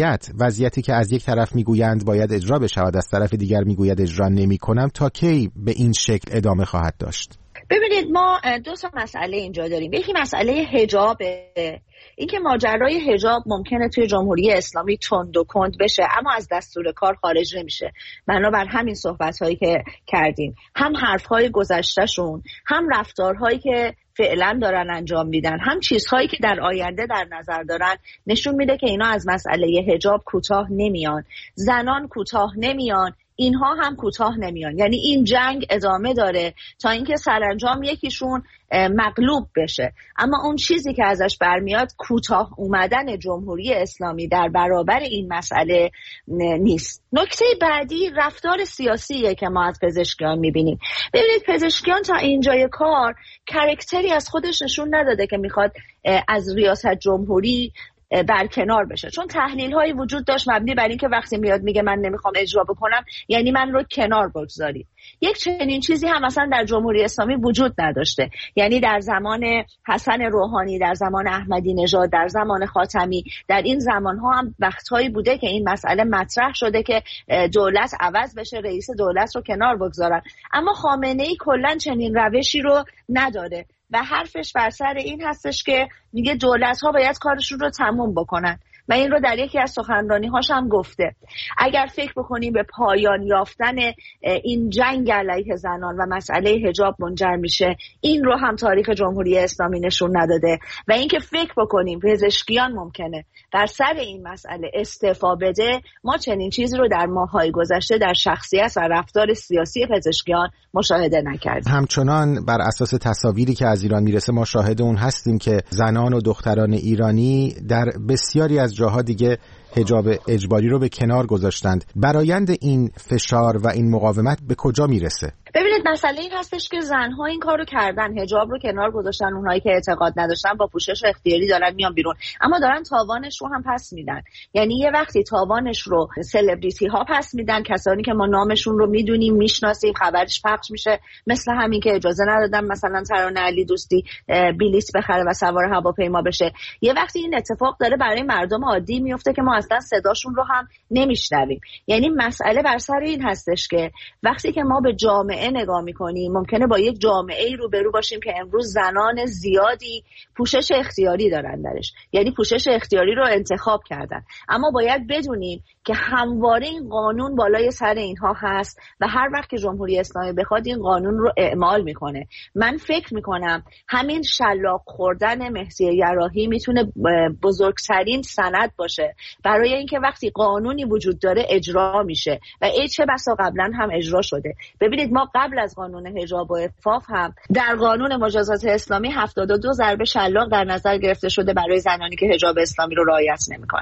وضعیتی که از یک طرف میگویند باید اجرا بشود، از طرف دیگر میگوید اجرا نمیکنم، تا کی به این شکل ادامه خواهد داشت؟ ببینید ما دو تا مسئله اینجا داریم. یکی مسئله حجابه، اینکه ماجرای حجاب ممکنه توی جمهوری اسلامی تند و کند بشه اما از دستور کار خارج نمیشه. بنابر همین صحبت‌هایی که کردیم، هم حرف‌های گذشته‌شون، هم رفتارهایی که فعلا دارن انجام میدن، هم چیزهایی که در آینده در نظر دارن، نشون میده که اینا از مسئله حجاب کوتاه نمیان، زنان کوتاه نمیان، اینها هم کوتاه نمیان. یعنی این جنگ ادامه داره تا اینکه سرانجام یکیشون مغلوب بشه. اما اون چیزی که ازش برمیاد کوتاه اومدن جمهوری اسلامی در برابر این مسئله نیست. نکته بعدی رفتار سیاسیه که ما از پزشکیان میبینیم. ببینید پزشکیان تا اینجای کار کاراکتری از خودش نشون نداده که میخواد از ریاست جمهوری برکنار بشه، چون تحلیل هایی وجود داشت مبنی بر این که وقتی میاد میگه من نمیخوام اجرا بکنم یعنی من رو کنار بگذارید. یک چنین چیزی هم اصلا در جمهوری اسلامی وجود نداشته. یعنی در زمان حسن روحانی، در زمان احمدی نژاد، در زمان خاتمی، در این زمان ها هم وقتهایی بوده که این مسئله مطرح شده که دولت عوض بشه، رئیس دولت رو کنار بگذارن. اما خامنه‌ای کلا چنین روشی رو نداره و حرفش بر سر این هستش که میگه دولت‌ها باید کارشون رو تموم بکنن و این رو در یکی از سخنرانی‌هاش هم گفته. اگر فکر بکنیم به پایان یافتن این جنگ علیه زنان و مسئله حجاب منجر میشه، این رو هم تاریخ جمهوری اسلامی نشون نداده. و اینکه فکر بکنیم پزشکیان ممکنه در سر این مسئله استعفا بده، ما چنین چیزی رو در ماه‌های گذشته در شخصیت و رفتار سیاسی پزشکیان مشاهده نکردیم. همچنان بر اساس تصاویری که از ایران میرسه ما شاهد اون هستیم که زنان و دختران ایرانی در بسیاری از جاها دیگه حجاب اجباری رو به کنار گذاشتند. برآیند این فشار و این مقاومت به کجا میرسه؟ ببینید مسئله این هستش که زنها این کارو کردن، حجاب رو کنار گذاشتن، اونایی که اعتقاد نداشتن با پوشش اختیاری دارن میان بیرون، اما دارن تاوانش رو هم پس میدن. یعنی یه وقتی تاوانش رو سلبریتی ها پس میدن، کسانی که ما نامشون رو میدونیم میشناسیم، خبرش پخش میشه، مثل همین که اجازه ندادن مثلا ترانه علی دوستی بلیط بخره و سوار هواپیما بشه. یه وقتی این اتفاق داره برای مردم عادی میفته که ما اصلا صداشون رو هم نمیشنویم. یعنی مسئله بر سر این هستش که وقتی که ما به جامعه نگاه میکنیم ممکنه با یک جامعه‌ای روبرو باشیم که امروز زنان زیادی پوشش اختیاری دارن درش، یعنی پوشش اختیاری رو انتخاب کردن. اما باید بدونیم که همواره این قانون بالای سر اینها هست و هر وقت که جمهوری اسلامی بخواد این قانون رو اعمال میکنه. من فکر میکنم همین شلاق خوردن مهدی یراحی میتونه بزرگترین سند باشه برای اینکه وقتی قانونی وجود داره اجرا میشه و چه بسا قبلا هم اجرا شده. ببینید ما قبل از قانون حجاب و عفاف هم در قانون مجازات اسلامی 72 ضربه شلاق در نظر گرفته شده برای زنانی که حجاب اسلامی رو رعایت نمیکنن.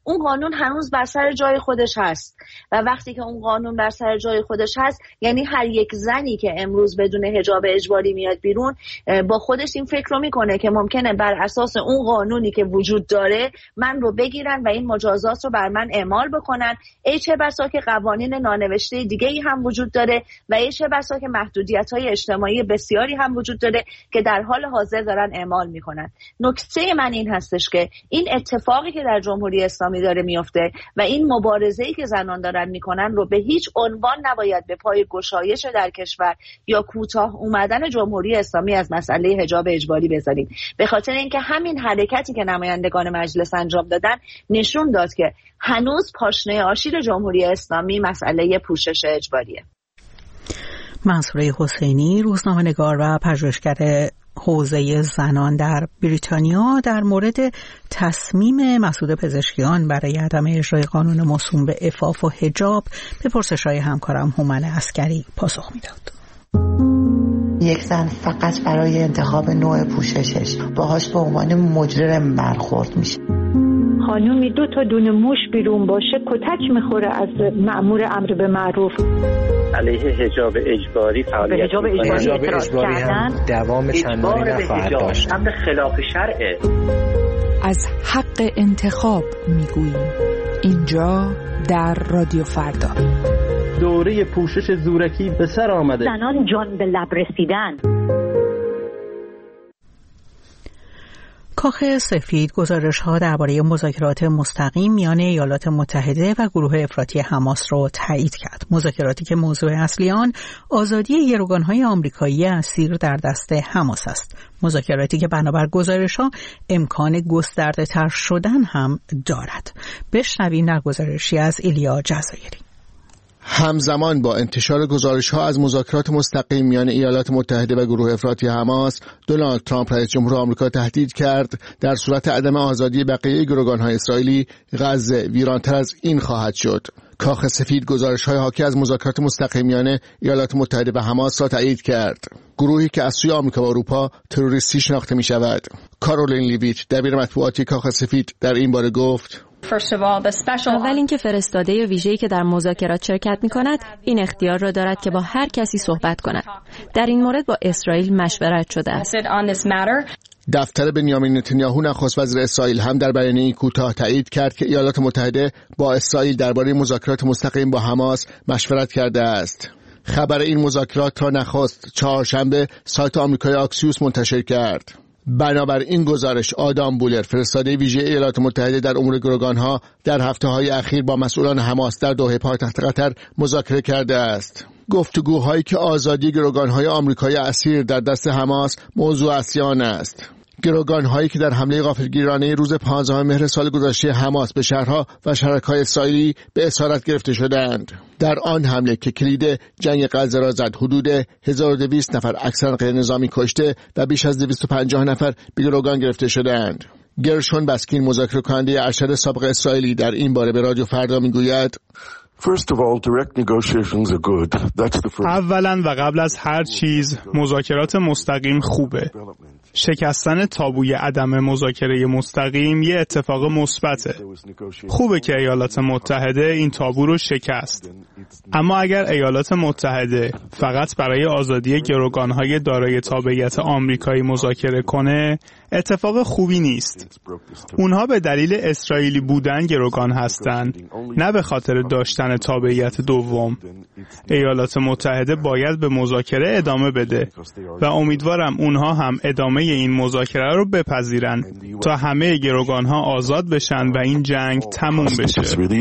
اون قانون هنوز بر سر جای خودش هست و وقتی که اون قانون بر سر جای خودش هست یعنی هر یک زنی که امروز بدون حجاب اجباری میاد بیرون با خودش این فکر رو میکنه که ممکنه بر اساس اون قانونی که وجود داره من رو بگیرن و این مجازات رو بر من اعمال بکنن. چه بسا که قوانین نانوشته دیگه ای هم وجود داره و چه بسا که محدودیت‌های اجتماعی بسیاری هم وجود داره که در حال حاضر دارن اعمال میکنن. نکته من این هستش که این اتفاقی که در جمهوری اسلامی داره میفته و این مبارزه‌ای که زنان دارن میکنن رو به هیچ عنوان نباید به پای گشایش در کشور یا کوتاه اومدن جمهوری اسلامی از مسئله حجاب اجباری بذاریم، به خاطر اینکه همین حرکتی که نمایندگان مجلس انجام دادن نشون داد که هنوز پاشنه آشیل جمهوری اسلامی مسئله پوشش اجباریه. منصوره حسینی، روزنامه‌نگار و پژوهشگر حوزه زنان در بریتانیا، در مورد تصمیم مسعود پزشکیان برای عدم اجرای قانون موسوم به عفاف و حجاب به پرسش‌های همکارم هومن عسکری پاسخ میداد. یک زن فقط برای انتخاب نوع پوششش باهاش به عنوان مجرم برخورد میشه. خانومی 2 تا دونه موش بیرون باشه کتک میخوره از مأمور امر به معروف. علیه حجاب اجباری فعالیت حجاب اجباری هم دوام چندانی نخواهد داشت. امر خلاف شرعه. از حق انتخاب میگوییم اینجا در رادیو فردا. دوره پوشش زورکی به سر آمده. زنان جان به لب رسیدن. کاخ سفید گزارش‌ها درباره مذاکرات مستقیم میان ایالات متحده و گروه افراطی حماس را تایید کرد. مذاکراتی که موضوع اصلی آن آزادی گروگان‌های آمریکایی اسیر در دست حماس است. مذاکراتی که بنابر گزارش‌ها امکان گسترده‌تر شدن هم دارد. بشنویم در گزارشی از ایلیا جزایری. همزمان با انتشار گزارش‌ها از مذاکرات مستقیم میان ایالات متحده و گروه افراطی حماس، دونالد ترامپ رئیس جمهور آمریکا تهدید کرد در صورت عدم آزادی بقیه گروگان‌های اسرائیلی غزه ویران‌تر از این خواهد شد. کاخ سفید گزارش‌های حاکی از مذاکرات مستقیم میان ایالات متحده و حماس را تایید کرد. گروهی که از سوی آمریکا و اروپا تروریستی شناخته می‌شود. کارولین لیویت دبیر مطبوعاتی کاخ سفید در این باره گفت: اول اینکه فرستاده ویژه‌ای که در مذاکرات شرکت می‌کند این اختیار را دارد که با هر کسی صحبت کند. در این مورد با اسرائیل مشورت شده است. دفتر بنیامین نتانیاهو نخست وزیر اسرائیل هم در بیانیه‌ای کوتاه تایید کرد که ایالات متحده با اسرائیل درباره مذاکرات مستقیم با حماس مشورت کرده است. خبر این مذاکرات را نخست چهارشنبه سایت آمریکای آکسیوس منتشر کرد. بنابر این گزارش آدام بولر فرستاده ویژه ایالات متحده در امور گروگان‌ها در هفته‌های اخیر با مسئولان حماس در دوحه پایتخت قطر مذاکره کرده است. گفتگوهایی که آزادی گروگان‌های آمریکایی اسیر در دست حماس موضوع اصلی آن است. گروگان‌هایی که در حمله غافلگیرانه روز 15 مهر سال گذشته حماس به شهرها و شهرک‌های اسرائیلی به اسارت گرفته شدند. در آن حمله که کلید جنگ غزه را زد، حدود 1200 نفر اکثرا غیر نظامی کشته و بیش از 250 نفر به گروگان گرفته شدند. گرشون بسکین مذاکره کننده ارشد سابق اسرائیلی در این باره به رادیو فردا میگوید: اولا و قبل از هر چیز مذاکرات مستقیم خوبه. شکستن تابوی عدم مذاکره مستقیم یه اتفاق مثبته. خوبه که ایالات متحده این تابو رو شکست. اما اگر ایالات متحده فقط برای آزادی گروگان‌های دارای تابعیت آمریکایی مذاکره کنه، اتفاق خوبی نیست. اونها به دلیل اسرائیلی بودن گروگان هستن، نه به خاطر داشتن تابعیت دوم. ایالات متحده باید به مذاکره ادامه بده و امیدوارم اونها هم ادامه این مذاکره رو بپذیرن تا همه گروگان‌ها آزاد بشن و این جنگ تموم بشه.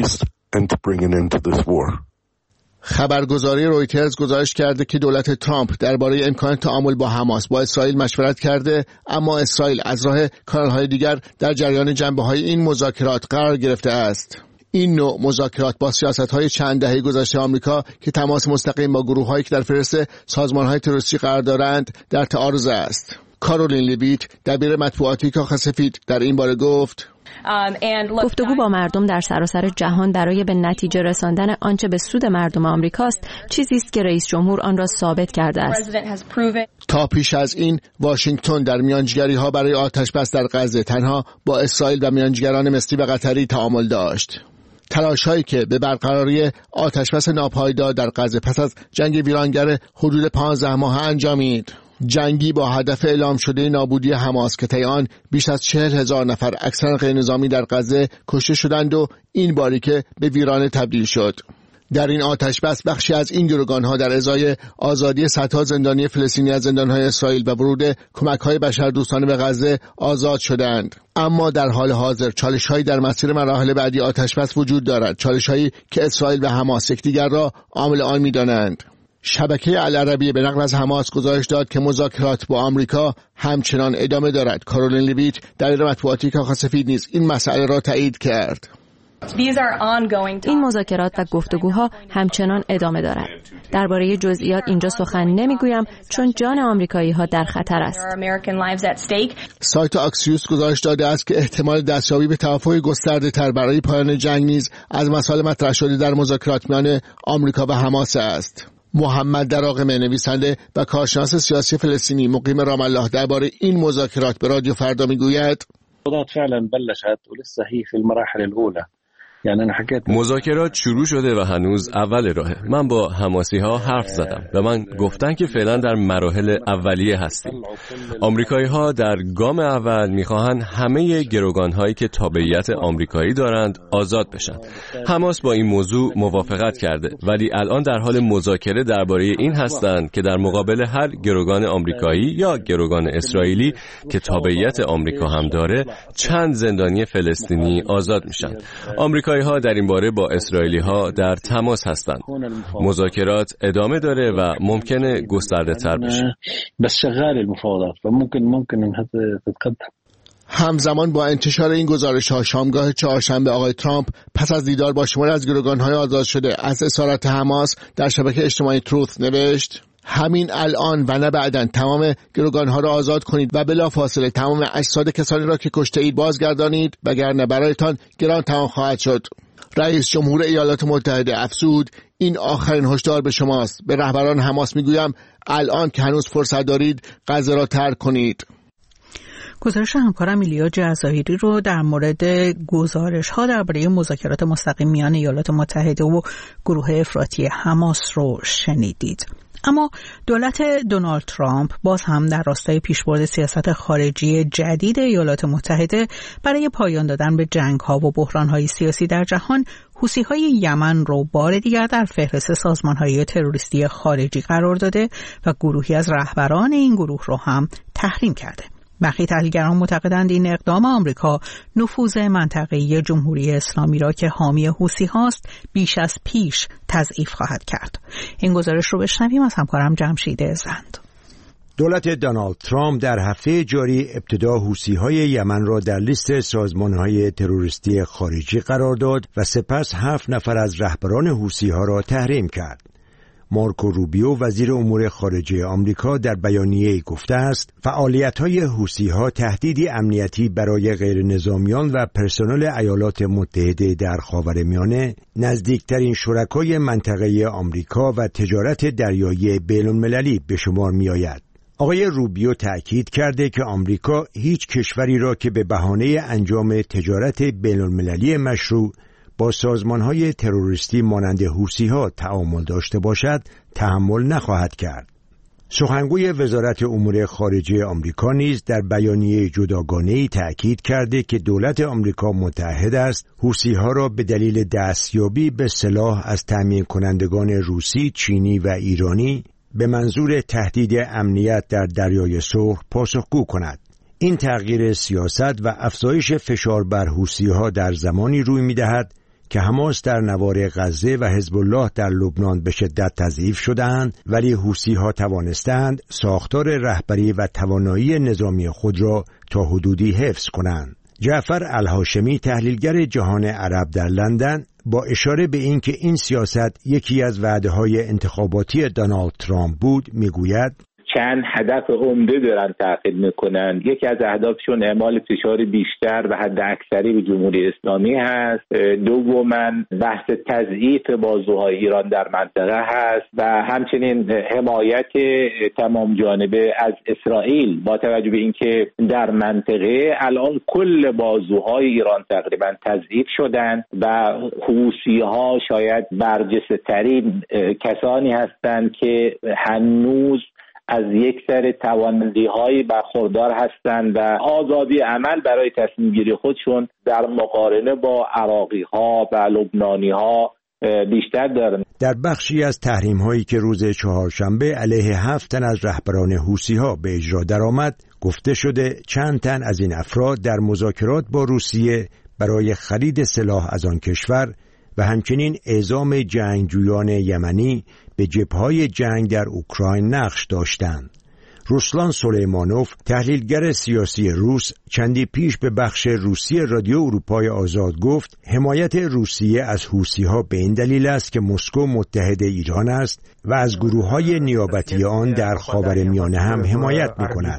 خبرگزاری رویترز گزارش کرده که دولت ترامپ درباره امکان تعامل با حماس با اسرائیل مشورت کرده، اما اسرائیل از راه کانال‌های دیگر در جریان جنبه‌های این مذاکرات قرار گرفته است. این نوع مذاکرات با سیاست‌های چند دهه گذشته آمریکا که تماس مستقیم با گروه‌هایی که در فهرست سازمان‌های تروریستی قرار دارند در تعارض است. کارولین لیویت دبیر مطبوعاتی کاخ سفید در این باره گفت گفتگو با مردم در سراسر جهان برای به نتیجه رساندن آنچه به سود مردم آمریکاست چیزی است که رئیس جمهور آن را ثابت کرده است. تا پیش از این واشنگتن در میانجیگری‌ها برای آتش‌بس در غزه تنها با اسرائیل و میانجیگران مصری و قطری تعامل داشت. تلاش‌هایی که به برقراری آتش‌بس ناپایدار در غزه پس از جنگ ویرانگر حدود 15 ماه انجامید. جنگی با هدف اعلام شده نابودی حماس که طی آن بیش از 40,000 نفر اکثرا غیر نظامی در غزه کشته شدند و این باریکه به ویرانه تبدیل شد. در این آتش‌بس بخشی از این گروگان‌ها در ازای آزادی صدها زندانی فلسطینی از زندان‌های اسرائیل و ورود کمک‌های بشردوستانه به غزه آزاد شدند. اما در حال حاضر چالش‌هایی در مسیر مراحل بعدی آتش‌بس وجود دارد، چالش‌هایی که اسرائیل و حماس یکدیگر را عامل آن می‌دانند. شبکه العربیه به نقل از حماس گزارش داد که مذاکرات با آمریکا همچنان ادامه دارد. کارولین لیویت دبیر مطبوعاتی کاخ سفید نیز این مسئله را تایید کرد. این مذاکرات و گفتگوها همچنان ادامه دارد. درباره جزئیات اینجا سخن نمیگویم چون جان آمریکایی‌ها در خطر است. سایت آکسیوس گزارش داده است که احتمال دستیابی به توافق گسترده‌تر برای پایان جنگ نیز از مسائل مطرح شده در مذاکرات میان آمریکا و حماس است. محمد دراقمه نویسنده و کارشناس سیاسی فلسطینی مقیم رام الله درباره این مذاکرات به رادیو فردا میگوید: فعلا بلشت ولسه هي في المراحل الاولى. مذاکرات شروع شده و هنوز اول راهه. من با حماسی ها حرف زدم و من گفتن که فعلا در مراحل اولیه هستیم. آمریکایی ها در گام اول میخواهند همه گروگان هایی که تابعیت آمریکایی دارند آزاد بشن. حماس با این موضوع موافقت کرده ولی الان در حال مذاکره درباره این هستند که در مقابل هر گروگان آمریکایی یا گروگان اسرائیلی که تابعیت آمریکا هم داره چند زندانی فلسطینی آزاد میشن. آمریکایی ها در این باره با اسرائیلی ها در تماس هستند. مذاکرات ادامه داره و ممکنه گسترده تر بشه. بس شغال المفاوضات و ممکن تتقدم. همزمان با انتشار این گزارش‌ها شامگاه چهارشنبه آقای ترامپ پس از دیدار با شماری از گروگان‌های آزاد شده از اسارت حماس در شبکه اجتماعی تروث نوشت: همین الان و نه بعداً تمام گروگان‌ها را آزاد کنید و بلافاصله تمام اجساد کسانی را که کشته اید بازگردانید وگرنه برایتان گران تمام خواهد شد. رئیس جمهور ایالات متحده افزود: این آخرین هشدار به شماست. به رهبران حماس میگویم الان که هنوز فرصت دارید غزه را ترک کنید. گزارش همکارم ایلیا جزایری رو در مورد گزارش‌ها درباره مذاکرات مستقیم میان ایالات متحده و گروه افراطی حماس رو شنیدید. اما دولت دونالد ترامپ باز هم در راستای پیشبرد سیاست خارجی جدید ایالات متحده برای پایان دادن به جنگ‌ها و بحران‌های سیاسی در جهان، حوثی‌های یمن رو بار دیگر در فهرست سازمان‌های تروریستی خارجی قرار داده و گروهی از رهبران این گروه رو هم تحریم کرده. برخی تحلیلگران معتقدند این اقدام آمریکا نفوذ منطقه‌ای جمهوری اسلامی را که حامی حوثی هاست بیش از پیش تضعیف خواهد کرد. این گزارش رو بشنویم از همکارم جمشید زند. دولت دونالد ترامپ در هفته جاری ابتدا حوثی‌های یمن را در لیست سازمان‌های تروریستی خارجی قرار داد و سپس 7 نفر از رهبران حوثی‌ها را تحریم کرد. مارکو روبیو وزیر امور خارجه آمریکا در بیانیه‌ای گفته است فعالیت‌های حوثی‌ها تهدیدی امنیتی برای غیرنظامیان و پرسنل ایالات متحده در خاورمیانه، نزدیکترین شرکای منطقه آمریکا و تجارت دریایی بین‌المللی به شمار می‌آید. آقای روبیو تأکید کرده که آمریکا هیچ کشوری را که به بهانه انجام تجارت بین‌المللی مشروع با سازمان‌های تروریستی مانند حوثی‌ها تعامل داشته باشد تحمل نخواهد کرد. سخنگوی وزارت امور خارجه آمریکا نیز در بیانیه جداگانه‌ای تأکید کرده که دولت آمریکا متعهد است حوثی‌ها را به دلیل دستیابی به سلاح از تامین کنندگان روسی، چینی و ایرانی به منظور تهدید امنیت در دریای سرخ پاسخگو کند. این تغییر سیاست و افزایش فشار بر حوثی‌ها در زمانی روی می‌دهد که حماس در نوار غزه و حزب الله در لبنان به شدت تضعیف شدند، ولی حوثی‌ها توانستند ساختار رهبری و توانایی نظامی خود را تا حدودی حفظ کنند. جعفر الهاشمی تحلیلگر جهان عرب در لندن با اشاره به اینکه این سیاست یکی از وعده‌های انتخاباتی دونالد ترامپ بود میگوید چند هدف عمده دارن تعقیب میکنن. یکی از اهدافشون اعمال فشار بیشتر و حد اکثری به جمهوری اسلامی هست. دوماً بحث تضعیف بازوهای ایران در منطقه هست و همچنین حمایت تمام جانبه از اسرائیل، با توجه به اینکه در منطقه الان کل بازوهای ایران تقریبا تضعیف شدن و حوثی‌ها شاید برجسته ترین کسانی هستند که هنوز از یک سری توانایی‌های برخوردار هستند و آزادی عمل برای تصمیم گیری خودشون در مقارنه با عراقی‌ها و لبنانی‌ها بیشتر دارند. در بخشی از تحریم‌هایی که روز چهارشنبه علیه 7 تن از رهبران حوثی‌ها به اجرا درآمد، گفته شده چند تن از این افراد در مذاکرات با روسیه برای خرید سلاح از آن کشور و همچنین اعزام جنگجویان یمنی به جبهه‌های جنگ در اوکراین نقش داشتند. روسلان سلیمانوف، تحلیلگر سیاسی روس، چندی پیش به بخش روسی رادیو اروپای آزاد گفت حمایت روسیه از حوثی‌ها به این دلیل است که مسکو متحد ایران است و از گروه‌های نیابتی آن در خاورمیانه هم حمایت می‌کند.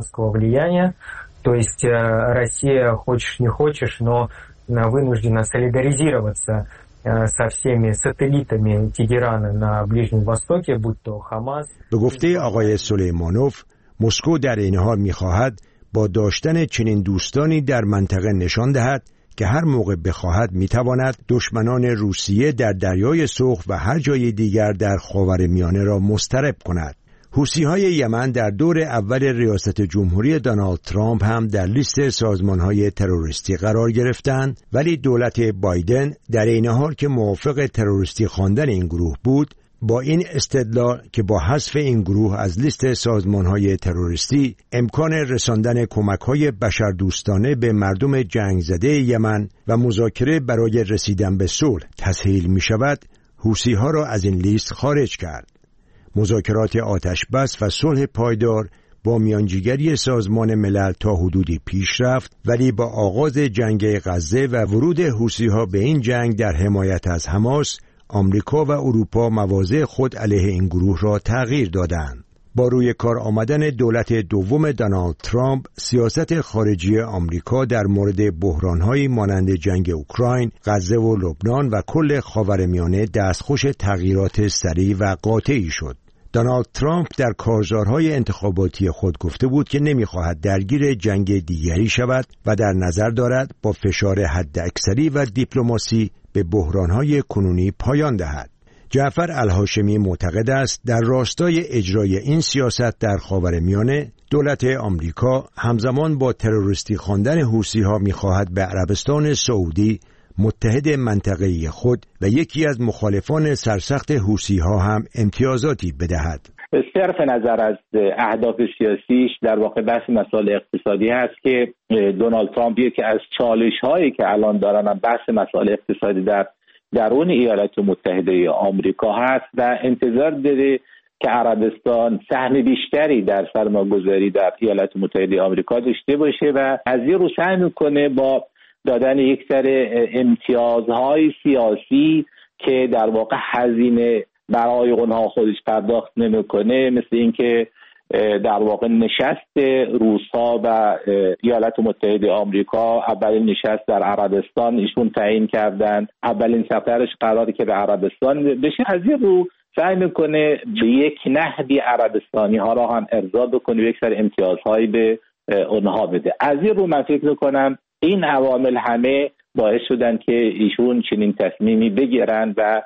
То есть Россия, хочешь не хочешь, но вынуждена солидаризироваться со всеми сателлитами Тегерана на Ближнем Востоке, будь то Хамас. به گفته آقای سلیمانوف، مسکو در این حال می‌خواهد با داشتن چنین دوستانی در منطقه نشان دهد که هر موقع بخواهد می‌تواند دشمنان روسیه در دریای سرخ و هر جای دیگر در خاورمیانه را مضطرب کند. حوثی‌های یمن در دور اول ریاست جمهوری دونالد ترامپ هم در لیست سازمان‌های تروریستی قرار گرفتند، ولی دولت بایدن در این حال که موافق تروریستی خواندن این گروه بود، با این استدلال که با حذف این گروه از لیست سازمان‌های تروریستی امکان رساندن کمک‌های بشردوستانه به مردم جنگ زده یمن و مذاکره برای رسیدن به صلح تسهیل می‌شود، حوثی‌ها را از این لیست خارج کرد. مذاکرات آتشبس و صلح پایدار با میانجیگری سازمان ملل تا حدودی پیش رفت، ولی با آغاز جنگ غزه و ورود حوثی‌ها به این جنگ در حمایت از حماس، آمریکا و اروپا مواضع خود علیه این گروه را تغییر دادند. با روی کار آمدن دولت دوم دونالد ترامپ، سیاست خارجی آمریکا در مورد بحران‌هایی مانند جنگ اوکراین، غزه و لبنان و کل خاورمیانه دستخوش تغییرات سریع و قاطعی شد. دونالد ترامپ در کارزارهای انتخاباتی خود گفته بود که نمی‌خواهد درگیر جنگ دیگری شود و در نظر دارد با فشار حداکثری و دیپلماسی به بحران‌های کنونی پایان دهد. جعفر الهاشمی معتقد است در راستای اجرای این سیاست در خاورمیانه، دولت آمریکا همزمان با تروریستی خواندن حوثی‌ها می‌خواهد به عربستان سعودی، متحد منطقه‌ای خود و یکی از مخالفان سرسخت حوثی‌ها هم امتیازاتی بدهد. صرف نظر از اهداف سیاسیش در واقع بحث مسائل اقتصادی هست که دونالد ترامپ یکی از چالش‌هایی که الان دارن بحث مسائل اقتصادی در درون ایالات متحده آمریکا هست و انتظار داره که عربستان سهم بیشتری در سرمایه‌گذاری در ایالات متحده آمریکا داشته باشه و از این رو سعی می‌کنه با دادن یک سری امتیازهای سیاسی که در واقع هزینه برای اونها خودش پرداخت نمی‌کنه، مثل اینکه در واقع نشست روس‌ها و ایالات متحده آمریکا، اولین نشست در عربستان ایشون تعیین کردن، اولین سفرش قراره که به عربستان بشه، از این رو سعی میکنه به یک نحوی عربستانی ها را هم ارضا بکنه، یک سری امتیازهایی به اونها بده. از این رو من فکر میکنم این عوامل همه باعث شدن که ایشون چنین تصمیمی بگیرن و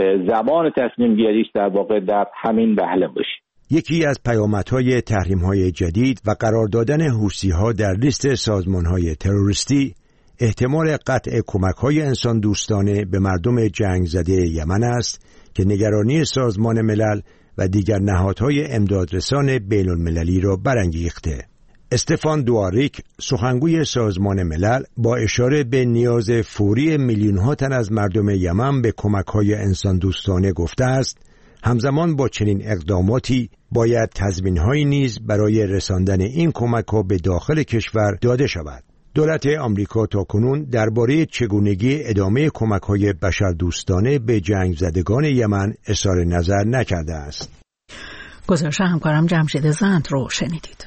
زمان تصمیم گیریش در واقع در همین وهله باشه. یکی از پیامدهای تحریم‌های جدید و قرار دادن حوثی‌ها در لیست سازمان‌های تروریستی احتمال قطع کمک‌های انسان دوستانه به مردم جنگ زده یمن است که نگرانی سازمان ملل و دیگر نهادهای امدادرسان بین‌المللی را برانگیخته. استفان دواریک، سخنگوی سازمان ملل، با اشاره به نیاز فوری میلیون‌ها تن از مردم یمن به کمک‌های انسان دوستانه گفته است همزمان با چنین اقداماتی باید تضمین‌هایی نیز برای رساندن این کمک‌ها به داخل کشور داده شود. دولت آمریکا تاکنون درباره چگونگی ادامه کمک‌های بشردوستانه به جنگ زدگان یمن اظهار نظر نکرده است. گزارش همکارم جمشید زند رو شنیدید.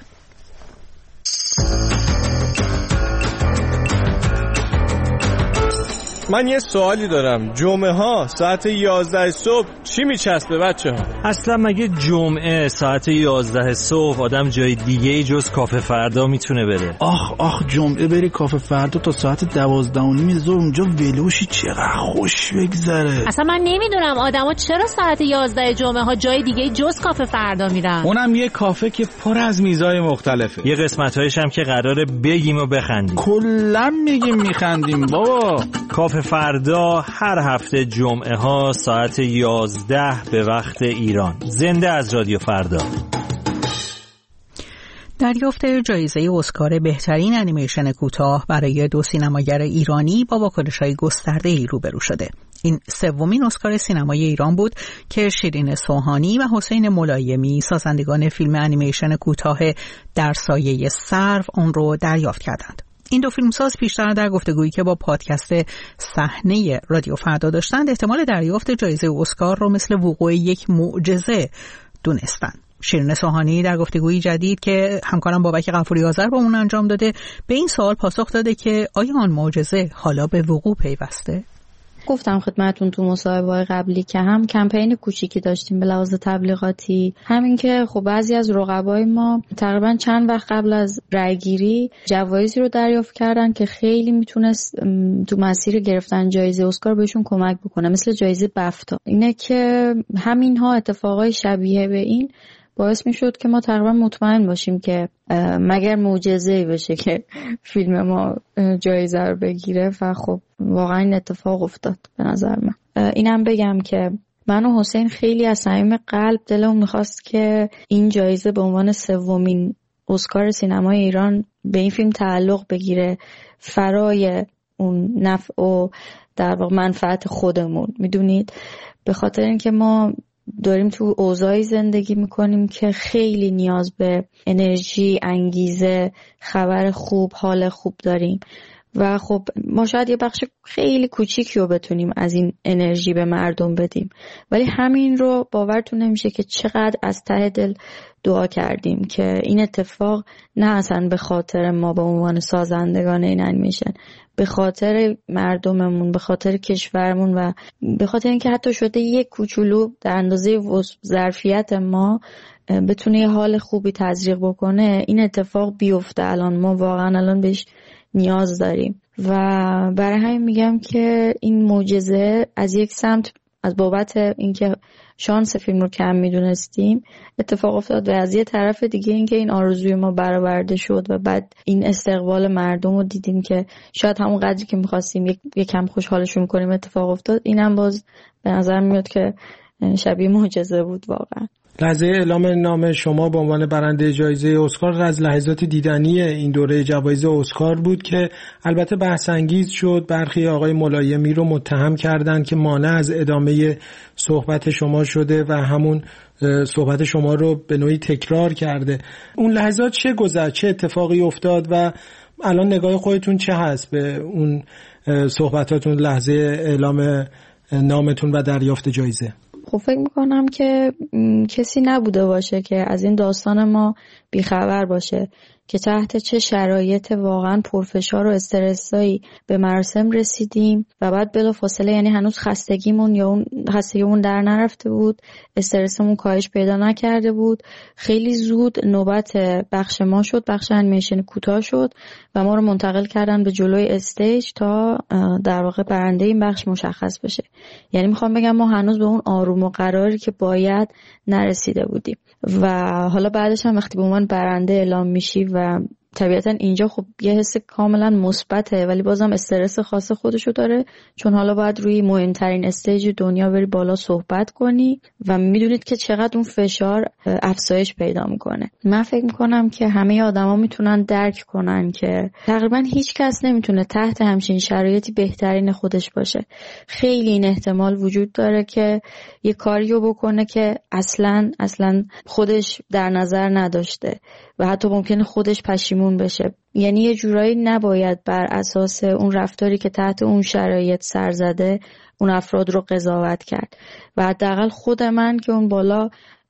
من یه سوالی دارم. جمعه ها ساعت 11 صبح چی میچسبه بچه ها؟ اصلا مگه جمعه ساعت 11 صبح آدم جای دیگه ای جز کافه فردا میتونه بره؟ آخ جمعه بری کافه فردا تا ساعت 12:30 ظهر اونجا ولوشی چقدر خوش بگذره. اصلا من نمیدونم آدما چرا ساعت 11 جمعه ها جای دیگه جز کافه فردا میرن. اونم یه کافه که پر از میزای مختلفه. یه قسمتایش هم که قراره بگیم و بخندیم. کلا میگیم میخندیم بابا. کافه فردا هر هفته جمعه ها ساعت 11 به وقت ایران. زنده از رادیو فردا. دریافت جایزه اسکار بهترین انیمیشن کوتاه برای 2 سینماگر ایرانی با واکنش‌های گسترده‌ای روبرو شده. این سومین اسکار سینمای ایران بود که شیرین سوهانی و حسین ملایمی سازندگان فیلم انیمیشن کوتاه در سایه سرو اون رو دریافت کردند. این دو فیلمساز پیشتر در گفتگویی که با پادکست صحنه رادیو فردا داشتند احتمال دریافت جایزه اسکار رو مثل وقوع یک معجزه دونستند. شیرین سوهانی در گفتگویی جدید که همکارم بابک غفوری آذر با اون انجام داده به این سوال پاسخ داده که آیا آن معجزه حالا به وقوع پیوسته؟ گفتم خدمتون تو مصاحبه‌های قبلی که هم کمپین کوچیکی داشتیم به لحاظ تبلیغاتی، همین که خب بعضی از رقبای ما تقریبا چند وقت قبل از رأیگیری جوایزی رو دریافت کردن که خیلی میتونست تو مسیر گرفتن جایزه اسکار بهشون کمک بکنه، مثل جایزه بفتا. اینه که همینها اتفاقای شبیه به این باعث می شد که ما تقریبا مطمئن باشیم که مگر معجزه‌ای بشه که فیلم ما جایزه رو بگیره و خب واقعا این اتفاق افتاد به نظر من. اینم بگم که من و حسین خیلی از صمیم قلب دلمون می‌خواست که این جایزه به عنوان سومین اسکار سینمای ایران به این فیلم تعلق بگیره، فرای اون نفع و در واقع منفعت خودمون، میدونید، به خاطر اینکه ما داریم تو اوضاعی زندگی میکنیم که خیلی نیاز به انرژی، انگیزه، خبر خوب، حال خوب داریم و خب ما شاید یه بخش خیلی کوچیکی رو بتونیم از این انرژی به مردم بدیم، ولی همین رو باورتون نمیشه که چقدر از ته دل دعا کردیم که این اتفاق نه اصلا به خاطر ما به عنوان سازندگان این انیمیشن، به خاطر مردممون، به خاطر کشورمون و به خاطر اینکه حتی شده یک کوچولو در اندازه ظرفیت ما بتونه یه حال خوبی تزریق بکنه، این اتفاق بیفته. الان ما واقعا الان بهش نیاز داریم و برای همین میگم که این معجزه از یک سمت از بابت اینکه شانس فیلم رو کم میدونستیم اتفاق افتاد و از یه طرف دیگه اینکه این آرزوی ما برآورده شد و بعد این استقبال مردم رو دیدیم که شاید همون قدری که میخواستیم یکم خوشحالشون کنیم اتفاق افتاد. اینم باز به نظر میاد که شبیه معجزه بود واقعا. لحظه اعلام نام شما به عنوان برنده جایزه اسکار از لحظات دیدنی این دوره جوایز اسکار بود که البته بحث انگیز شد. برخی آقای ملایمی رو متهم کردند که مانع از ادامه صحبت شما شده و همون صحبت شما رو به نوعی تکرار کرده. اون لحظات چه گذشت، چه اتفاقی افتاد و الان نگاه خودتون چه هست به اون صحبتاتون لحظه اعلام نامتون و دریافت جایزه؟ خب فکر میکنم که کسی نبوده باشه که از این داستان ما بیخبر باشه که تحت چه شرایط واقعا پرفشار و استرسایی به مراسم رسیدیم و بعد بلافاصله، یعنی هنوز خستگیمون در نرفته بود، استرسمون کاهش پیدا نکرده بود، خیلی زود نوبت بخش ما شد، بخش انیمیشن کوتاه شد و ما رو منتقل کردن به جلوی استیج تا در واقع برنده این بخش مشخص بشه. یعنی میخوام بگم ما هنوز به اون آروم و قراری که باید نرسیده بودیم و حالا بعدش هم وقتی به عنوان برنده اعلام میشی و طبیعتا اینجا خب یه حس کاملا مثبته ولی بازم استرس خاص خودشو داره، چون حالا باید روی مهمترین استیج دنیا بری بالا صحبت کنی و میدونید که چقدر اون فشار افزایش پیدا میکنه. من فکر میکنم که همه آدما میتونن درک کنن که تقریبا هیچ کس نمیتونه تحت همچین شرایطی بهترین خودش باشه. خیلی این احتمال وجود داره که یه کاریو بکنه که اصلا خودش در نظر نداشته و حتی ممکنه خودش پشیمون بشه. یعنی یه جورایی نباید بر اساس اون رفتاری که تحت اون شرایط سر زده اون افراد رو قضاوت کرد و حداقل خود من که اون بالا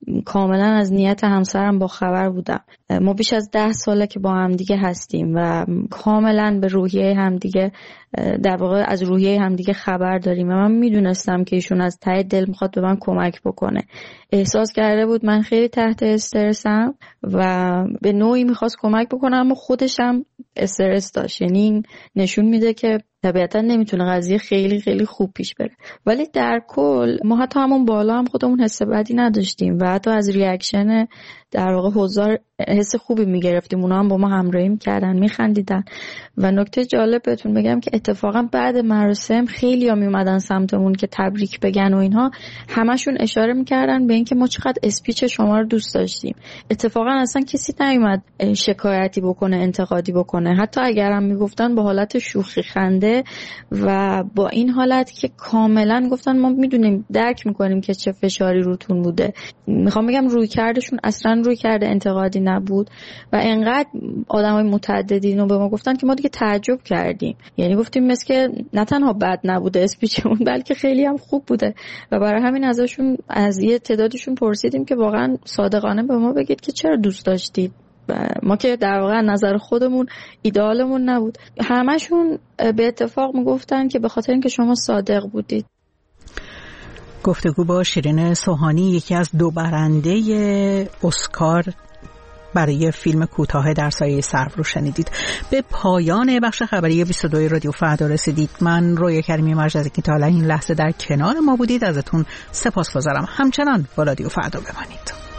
کاملا از نیت همسرم با خبر بودم. ما بیش از 10 ساله که با همدیگه هستیم و کاملا به روحیه همدیگه، در واقع از روحیه همدیگه خبر داریم و من میدونستم که ایشون از ته دل میخواد به من کمک بکنه. احساس کرده بود من خیلی تحت استرسم و به نوعی میخواست کمک بکنه، اما خودش هم استرس داشت. یعنی نشون میده که طبیعتا نمیتونه قضیه خیلی خیلی خوب پیش بره. ولی در کل ما حتی همون بالا هم خودمون حس بدی نداشتیم و حتی از ریاکشن در واقع حضار حس خوبی میگرفتیم. اونا هم با ما همراهی میکردن، میخندیدن. و نکته جالب بهتون بگم که اتفاقا بعد مراسم خیلی ها میومدن سمتمون که تبریک بگن و اینها، همشون اشاره میکردن به اینکه ما چقدر اسپیچ شما رو دوست داشتیم. اتفاقا اصلا کسی نیومد شکایتی بکنه، انتقادی بکنه. حتی اگرم میگفتن با حالت شوخی خنده و با این حالت که کاملا گفتن ما میدونیم، درک میکنیم که چه فشاری روتون بوده. میخوام بگم روی کردشون اصلا روی کرده انتقادی نبود و انقدر آدمای متعددی اینو به ما گفتن که ما دیگه تعجب کردیم. یعنی گفتیم مثل که نه تنها بد نبوده اسپیچمون، بلکه خیلی هم خوب بوده و برای همین ازشون، از یه تعدادشون پرسیدیم که واقعا صادقانه به ما بگید که چرا دوست داشتید. ما که در واقع نظر خودمون ایدئالمون نبود. همشون به اتفاق میگفتن که به خاطر اینکه شما صادق بودید. گفتگو با شیرین سوهانی، یکی از 2 برنده اسکار برای فیلم کوتاه در سایه سرو رو شنیدید. به پایان بخش خبری 22 رادیو فردا رسیدید. من رویا کریمی مرج از اینکه تا الان این لحظه در کنار ما بودید ازتون سپاسگزارم. همچنان با رادیو فردا بمانید.